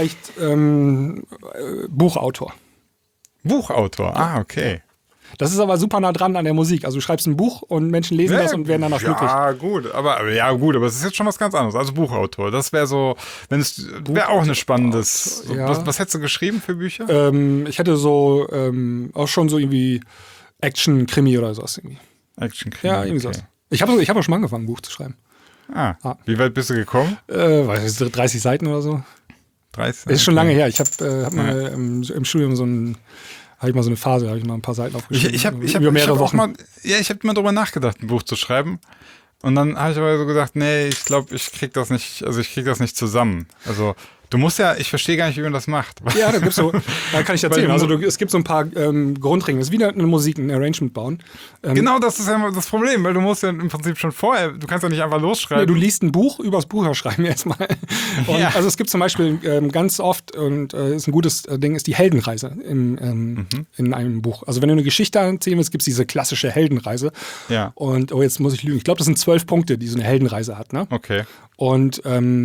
Buchautor. Buchautor, okay. Das ist aber super nah dran an der Musik. Also du schreibst ein Buch und Menschen lesen das und werden danach glücklich. Ja, gut, aber es ist jetzt schon was ganz anderes. Also Buchautor, das wäre so, wäre auch eine spannendes. Ja. Was hättest du geschrieben für Bücher? Ich hätte so auch schon so irgendwie Action-Krimi oder sowas irgendwie. Action-Krimi. Ja, irgendwie sowas. Ich habe auch schon mal angefangen, ein Buch zu schreiben. Wie weit bist du gekommen? Weiß ich, 30 Seiten oder so. 30? Ist schon lange her. Ich habe mal im Studium habe ich mal so eine Phase, da habe ich mal ein paar Seiten aufgeschrieben. Ich habe über mehrere Wochen. Ich habe mal drüber nachgedacht, ein Buch zu schreiben. Und dann habe ich aber so gesagt, nee, ich glaube, ich krieg das nicht zusammen. Also du musst ja, ich verstehe gar nicht, wie man das macht. Ja, da kann ich erzählen. Also es gibt so ein paar Grundregeln. Es ist wieder eine Musik, ein Arrangement bauen. Genau, das ist ja das Problem, weil du musst ja im Prinzip schon vorher, du kannst ja nicht einfach losschreiben. Nee, du liest ein Buch, übers Bucherschreiben erstmal. Ja. Also es gibt zum Beispiel ganz oft, und ist ein gutes Ding, ist die Heldenreise in einem Buch. Also wenn du eine Geschichte erzählen willst, gibt es diese klassische Heldenreise. Ja. Und, jetzt muss ich lügen, ich glaube, das sind 12 Punkte, die so eine Heldenreise hat. Ne? Okay. Und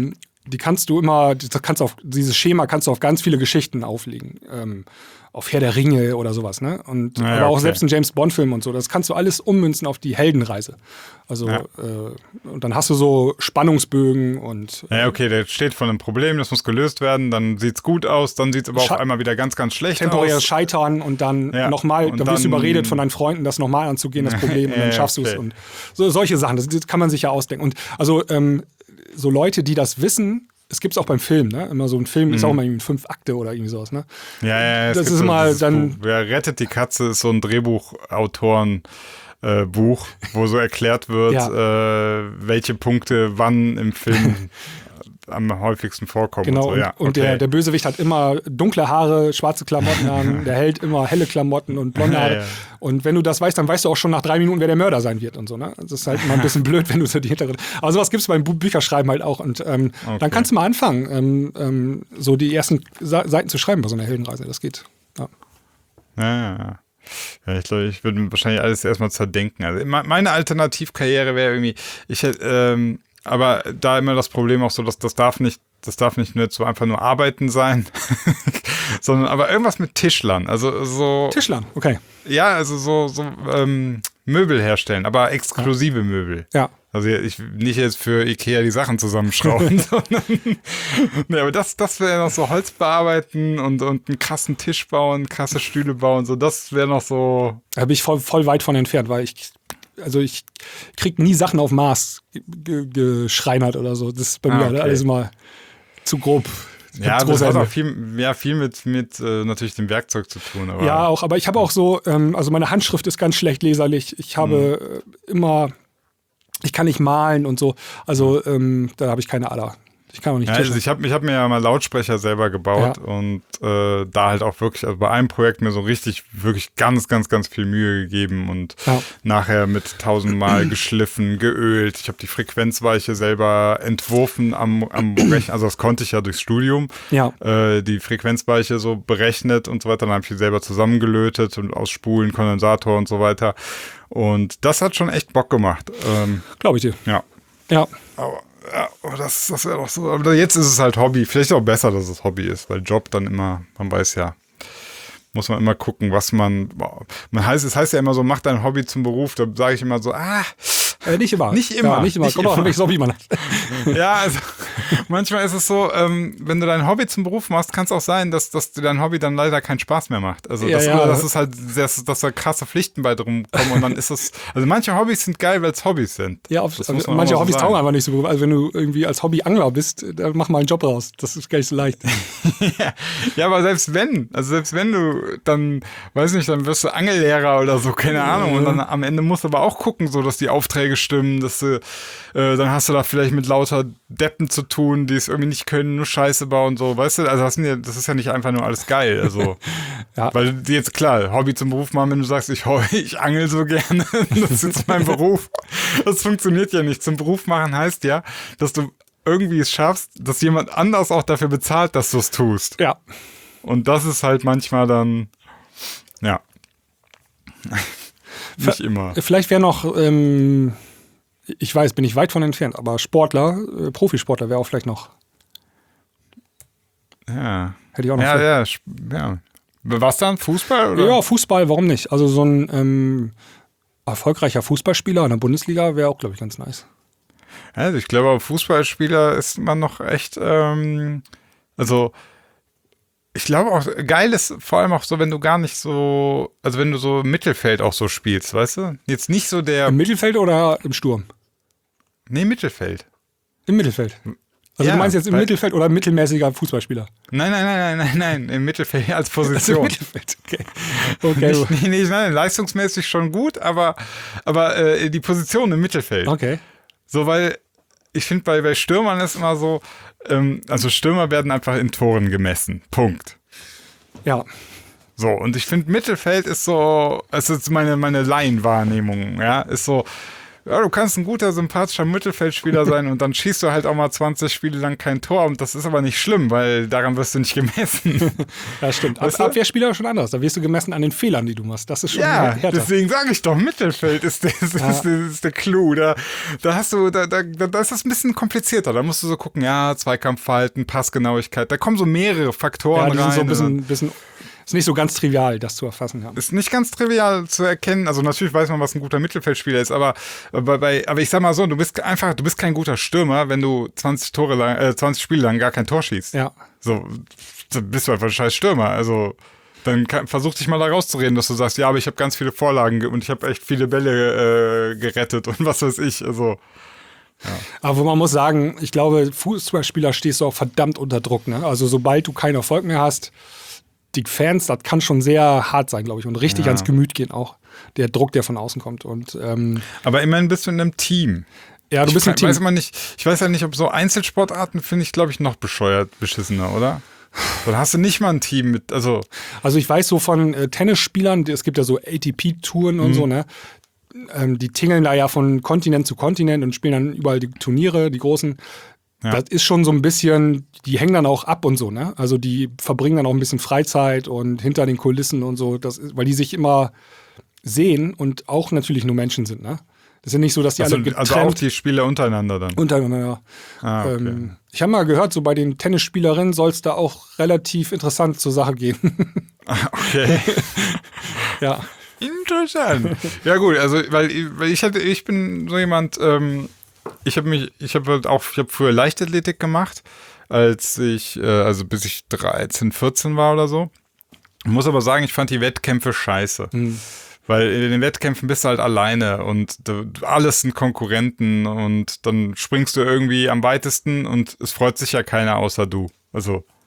dieses Schema kannst du auf ganz viele Geschichten auflegen. Auf Herr der Ringe oder sowas, ne? Und aber auch selbst in James Bond-Filmen und so. Das kannst du alles ummünzen auf die Heldenreise. Also, und dann hast du so Spannungsbögen und. Ja, okay, der steht vor einem Problem, das muss gelöst werden, dann sieht's gut aus, dann sieht's aber auf einmal wieder ganz, ganz schlecht temporäres aus. Scheitern und dann nochmal, dann wirst du überredet von deinen Freunden, das nochmal anzugehen, das Problem, und dann schaffst du es. Und solche Sachen, das kann man sich ja ausdenken. Und also, so Leute, die das wissen, es gibt es auch beim Film, ne? Immer so ein Film ist auch mal irgendwie 5 Akte oder irgendwie sowas, ne? Ja, das ist mal dann. Wer rettet die Katze ist so ein Drehbuchautoren Buch, wo so erklärt wird, welche Punkte wann im Film am häufigsten vorkommen. Genau, und der Bösewicht hat immer dunkle Haare, schwarze Klamotten an, der Held immer helle Klamotten und blonde Haare. Ja. Und wenn du das weißt, dann weißt du auch schon nach 3 Minuten, wer der Mörder sein wird und so. Ne? Das ist halt immer ein bisschen blöd, wenn du so die Hintergründe. Aber sowas gibt es beim Bücherschreiben halt auch. Und dann kannst du mal anfangen, so die ersten Seiten zu schreiben bei so einer Heldenreise. Das geht. Ja, ich glaube, ich würde wahrscheinlich alles erstmal zerdenken. Also meine Alternativkarriere wäre irgendwie, aber da immer das Problem auch so, dass das darf nicht nur so einfach nur Arbeiten sein, sondern aber irgendwas mit Tischlern. Also so. Tischlern, okay. Ja, also so Möbel herstellen, aber exklusive Möbel. Ja. Also nicht jetzt für Ikea die Sachen zusammenschrauben, sondern aber das wäre noch so Holz bearbeiten und einen krassen Tisch bauen, krasse Stühle bauen, so das wäre noch so. Da bin ich voll weit von entfernt, weil ich krieg nie Sachen auf Maß geschreinert oder so. Das ist bei mir alles immer zu grob. Ja, das hat auch viel mit natürlich dem Werkzeug zu tun. Aber ich habe auch so, also meine Handschrift ist ganz schlecht leserlich. Ich habe immer Ich kann nicht malen und so. Also da habe ich keine Ader. Ich kann auch nicht also ich hab mir ja mal Lautsprecher selber gebaut und da halt auch wirklich, also bei einem Projekt mir so wirklich ganz, ganz, ganz viel Mühe gegeben und nachher mit 1000-mal geschliffen, geölt. Ich habe die Frequenzweiche selber entworfen am Rechner, also das konnte ich ja durchs Studium. Ja. Die Frequenzweiche so berechnet und so weiter, dann habe ich die selber zusammengelötet und aus Spulen, Kondensator und so weiter. Und das hat schon echt Bock gemacht. Glaube ich dir. Ja. Ja. Aber das wäre doch so. Aber jetzt ist es halt Hobby. Vielleicht auch besser, dass es Hobby ist, weil Job dann immer, man weiß ja, muss man immer gucken, was es heißt ja immer so, mach dein Hobby zum Beruf. Da sage ich immer so, nicht immer. Nicht immer. Ja, nicht immer. Kommt auch an, welches Hobby man hat. Ja, also manchmal ist es so, wenn du dein Hobby zum Beruf machst, kann es auch sein, dass dir dein Hobby dann leider keinen Spaß mehr macht. Also das ist halt, dass da krasse Pflichten bei drum kommen und dann ist es, also manche Hobbys sind geil, weil es Hobbys sind. Ja, manche Hobbys taugen einfach nicht so gut. Also wenn du irgendwie als Hobby-Angler bist, dann mach mal einen Job raus. Das ist gar nicht so leicht. Ja, aber selbst wenn du dann, weiß nicht, dann wirst du Angellehrer oder so, keine Ahnung. Und dann am Ende musst du aber auch gucken, so dass die Aufträge stimmen, dass du, dann hast du da vielleicht mit lauter Deppen zu tun, die es irgendwie nicht können, nur Scheiße bauen, so, weißt du, also das ist ja nicht einfach nur alles geil, also, weil jetzt klar, Hobby zum Beruf machen, wenn du sagst, ich angel so gerne, das ist jetzt mein Beruf, das funktioniert ja nicht. Zum Beruf machen heißt ja, dass du irgendwie es schaffst, dass jemand anders auch dafür bezahlt, dass du es tust. Ja. Und das ist halt manchmal dann, ja, nicht immer. Vielleicht wäre noch, ich weiß, bin ich weit von entfernt, aber Sportler, Profisportler wäre auch vielleicht noch. Ja. Hätte ich auch noch. Ja. Was dann? Fußball? Oder? Ja, Fußball, warum nicht? Also so ein erfolgreicher Fußballspieler in der Bundesliga wäre auch, glaube ich, ganz nice. Also ich glaube, Fußballspieler ist man noch echt, also ich glaube auch, geil ist vor allem auch so, wenn du gar nicht so, also wenn du so im Mittelfeld auch so spielst, weißt du? Jetzt nicht so der... Im Mittelfeld oder im Sturm? Nee, Mittelfeld. Im Mittelfeld. Also du meinst jetzt im Mittelfeld oder mittelmäßiger Fußballspieler? Nein, im Mittelfeld als Position. Also Mittelfeld, okay. Nein, leistungsmäßig schon gut, aber die Position im Mittelfeld. Okay. So, weil ich finde, bei Stürmern ist immer so, also Stürmer werden einfach in Toren gemessen. Punkt. Ja. So, und ich finde, Mittelfeld ist so, es ist meine Laienwahrnehmung, ja, ist so, ja, du kannst ein guter, sympathischer Mittelfeldspieler sein und dann schießt du halt auch mal 20 Spiele lang kein Tor und das ist aber nicht schlimm, weil daran wirst du nicht gemessen. Ja, stimmt. Abwehrspieler schon anders. Da wirst du gemessen an den Fehlern, die du machst. Das ist schon härter. Deswegen sage ich doch, Mittelfeld ist der Clou. Da hast du, da ist das ein bisschen komplizierter. Da musst du so gucken, ja, Zweikampfverhalten, Passgenauigkeit. Da kommen so mehrere Faktoren rein. Sind so ein bisschen ist nicht so ganz trivial, das zu erfassen. Ja. Ist nicht ganz trivial zu erkennen. Also natürlich weiß man, was ein guter Mittelfeldspieler ist, aber ich sag mal so, du bist kein guter Stürmer, wenn du 20 Spiele lang gar kein Tor schießt. Ja. So, dann bist du einfach ein scheiß Stürmer. Also dann versuch dich mal da rauszureden, dass du sagst, ja, aber ich habe ganz viele Vorlagen und ich habe echt viele Bälle gerettet und was weiß ich. Also ja. Aber man muss sagen, ich glaube, Fußballspieler stehst du auch verdammt unter Druck. Ne? Also sobald du keinen Erfolg mehr hast, die Fans, das kann schon sehr hart sein, glaube ich, und richtig ans Gemüt gehen auch. Der Druck, der von außen kommt. Und, aber immerhin bist du in einem Team. Ja, du bist im Team. Ich weiß ja nicht, ob so Einzelsportarten finde ich, glaube ich, noch beschissener, oder? Dann hast du nicht mal ein Team mit, also ich weiß so von Tennisspielern, es gibt ja so ATP-Touren und so, ne? Die tingeln da ja von Kontinent zu Kontinent und spielen dann überall die Turniere, die großen. Ja. Das ist schon so ein bisschen, die hängen dann auch ab und so, ne? Also die verbringen dann auch ein bisschen Freizeit und hinter den Kulissen und so, weil die sich immer sehen und auch natürlich nur Menschen sind, ne? Das ist ja nicht so, dass die alle getrennt... Also auch die Spieler untereinander dann? Untereinander, ja. Okay. Ich habe mal gehört, so bei den Tennisspielerinnen soll es da auch relativ interessant zur Sache gehen. Okay. Ja. Interessant. Ja gut, also weil ich bin so jemand... Ich habe früher Leichtathletik gemacht, bis ich 13, 14 war oder so. Ich muss aber sagen, ich fand die Wettkämpfe scheiße. Weil in den Wettkämpfen bist du halt alleine und alles sind Konkurrenten und dann springst du irgendwie am weitesten und es freut sich ja keiner außer du. Also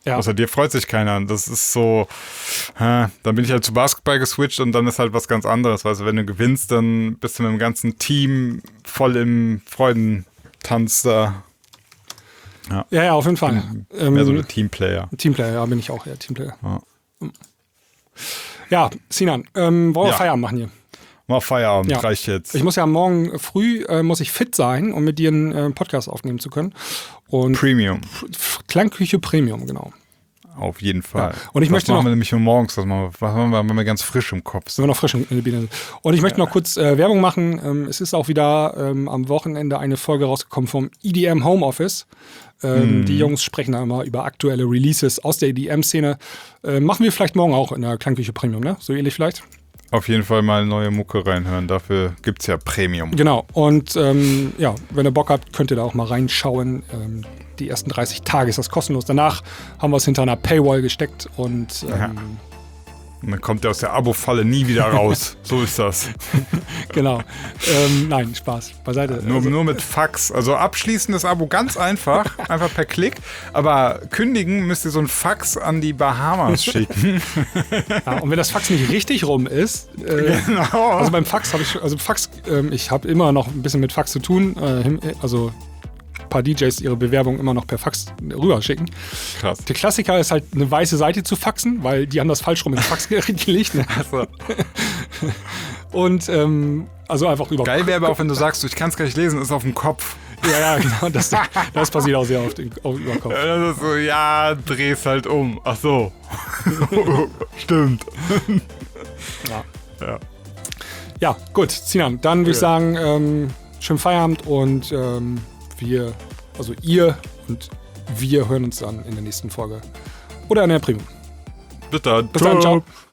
Ja. Außer dir freut sich keiner. Das ist so, dann bin ich halt zu Basketball geswitcht und dann ist halt was ganz anderes. Weißt du, wenn du gewinnst, dann bist du mit dem ganzen Team voll im Freudentanz da. Ja, auf jeden Fall. Mehr so ein Teamplayer. Teamplayer, ja, bin ich auch, ja, Teamplayer. Ja. Ja, Sinan, wollen wir Feierabend machen hier? Mal Feierabend, Ja. reicht jetzt. Ich muss ja morgen früh muss ich fit sein, um mit dir einen Podcast aufnehmen zu können. Und Premium, Klangküche Premium, genau. auf jeden Fall. Ja. Und ich das möchte machen noch- wir nämlich nur morgens, das machen wir, wenn wir ganz frisch im Kopf Sind sind. wir noch frisch in der Biene. Und ich möchte noch kurz Werbung machen. Es ist auch wieder am Wochenende eine Folge rausgekommen vom EDM Homeoffice. Die Jungs sprechen da immer über aktuelle Releases aus der EDM-Szene. Machen wir vielleicht morgen auch in der Klangküche Premium, ne? So ähnlich vielleicht? Auf jeden Fall mal neue Mucke reinhören, dafür gibt's ja Premium. Genau. Und wenn ihr Bock habt, könnt ihr da auch mal reinschauen. Die ersten 30 Tage ist das kostenlos. Danach haben wir es hinter einer Paywall gesteckt und Und dann kommt der aus der Abo-Falle nie wieder raus. So ist das. genau. Nein, Spaß. Beiseite. Nur mit Fax. Also abschließen das Abo ganz einfach. Einfach per Klick. Aber kündigen müsst ihr so ein Fax an die Bahamas schicken. Ja, und wenn das Fax nicht richtig rum ist, Genau. also beim Fax habe ich habe immer noch ein bisschen mit Fax zu tun. Also ein paar DJs ihre Bewerbung immer noch per Fax rüberschicken. Krass. Der Klassiker ist halt eine weiße Seite zu faxen, weil die haben das falsch rum ins Faxgerät gelegt. Ne? Also, Und also einfach über. geil wäre aber auch, wenn du sagst, ich kann es gar nicht lesen, ist auf dem Kopf. Ja, genau. Das passiert auch sehr oft auf Überkopf. Das ist so, ja, dreh's halt um. Ach so. Stimmt. Ja. Ja, gut, Sinan, dann würde ich sagen, schönen Feierabend und ihr und wir hören uns dann in der nächsten Folge. Oder in der Premium. Bis dann. Bis dann, ciao.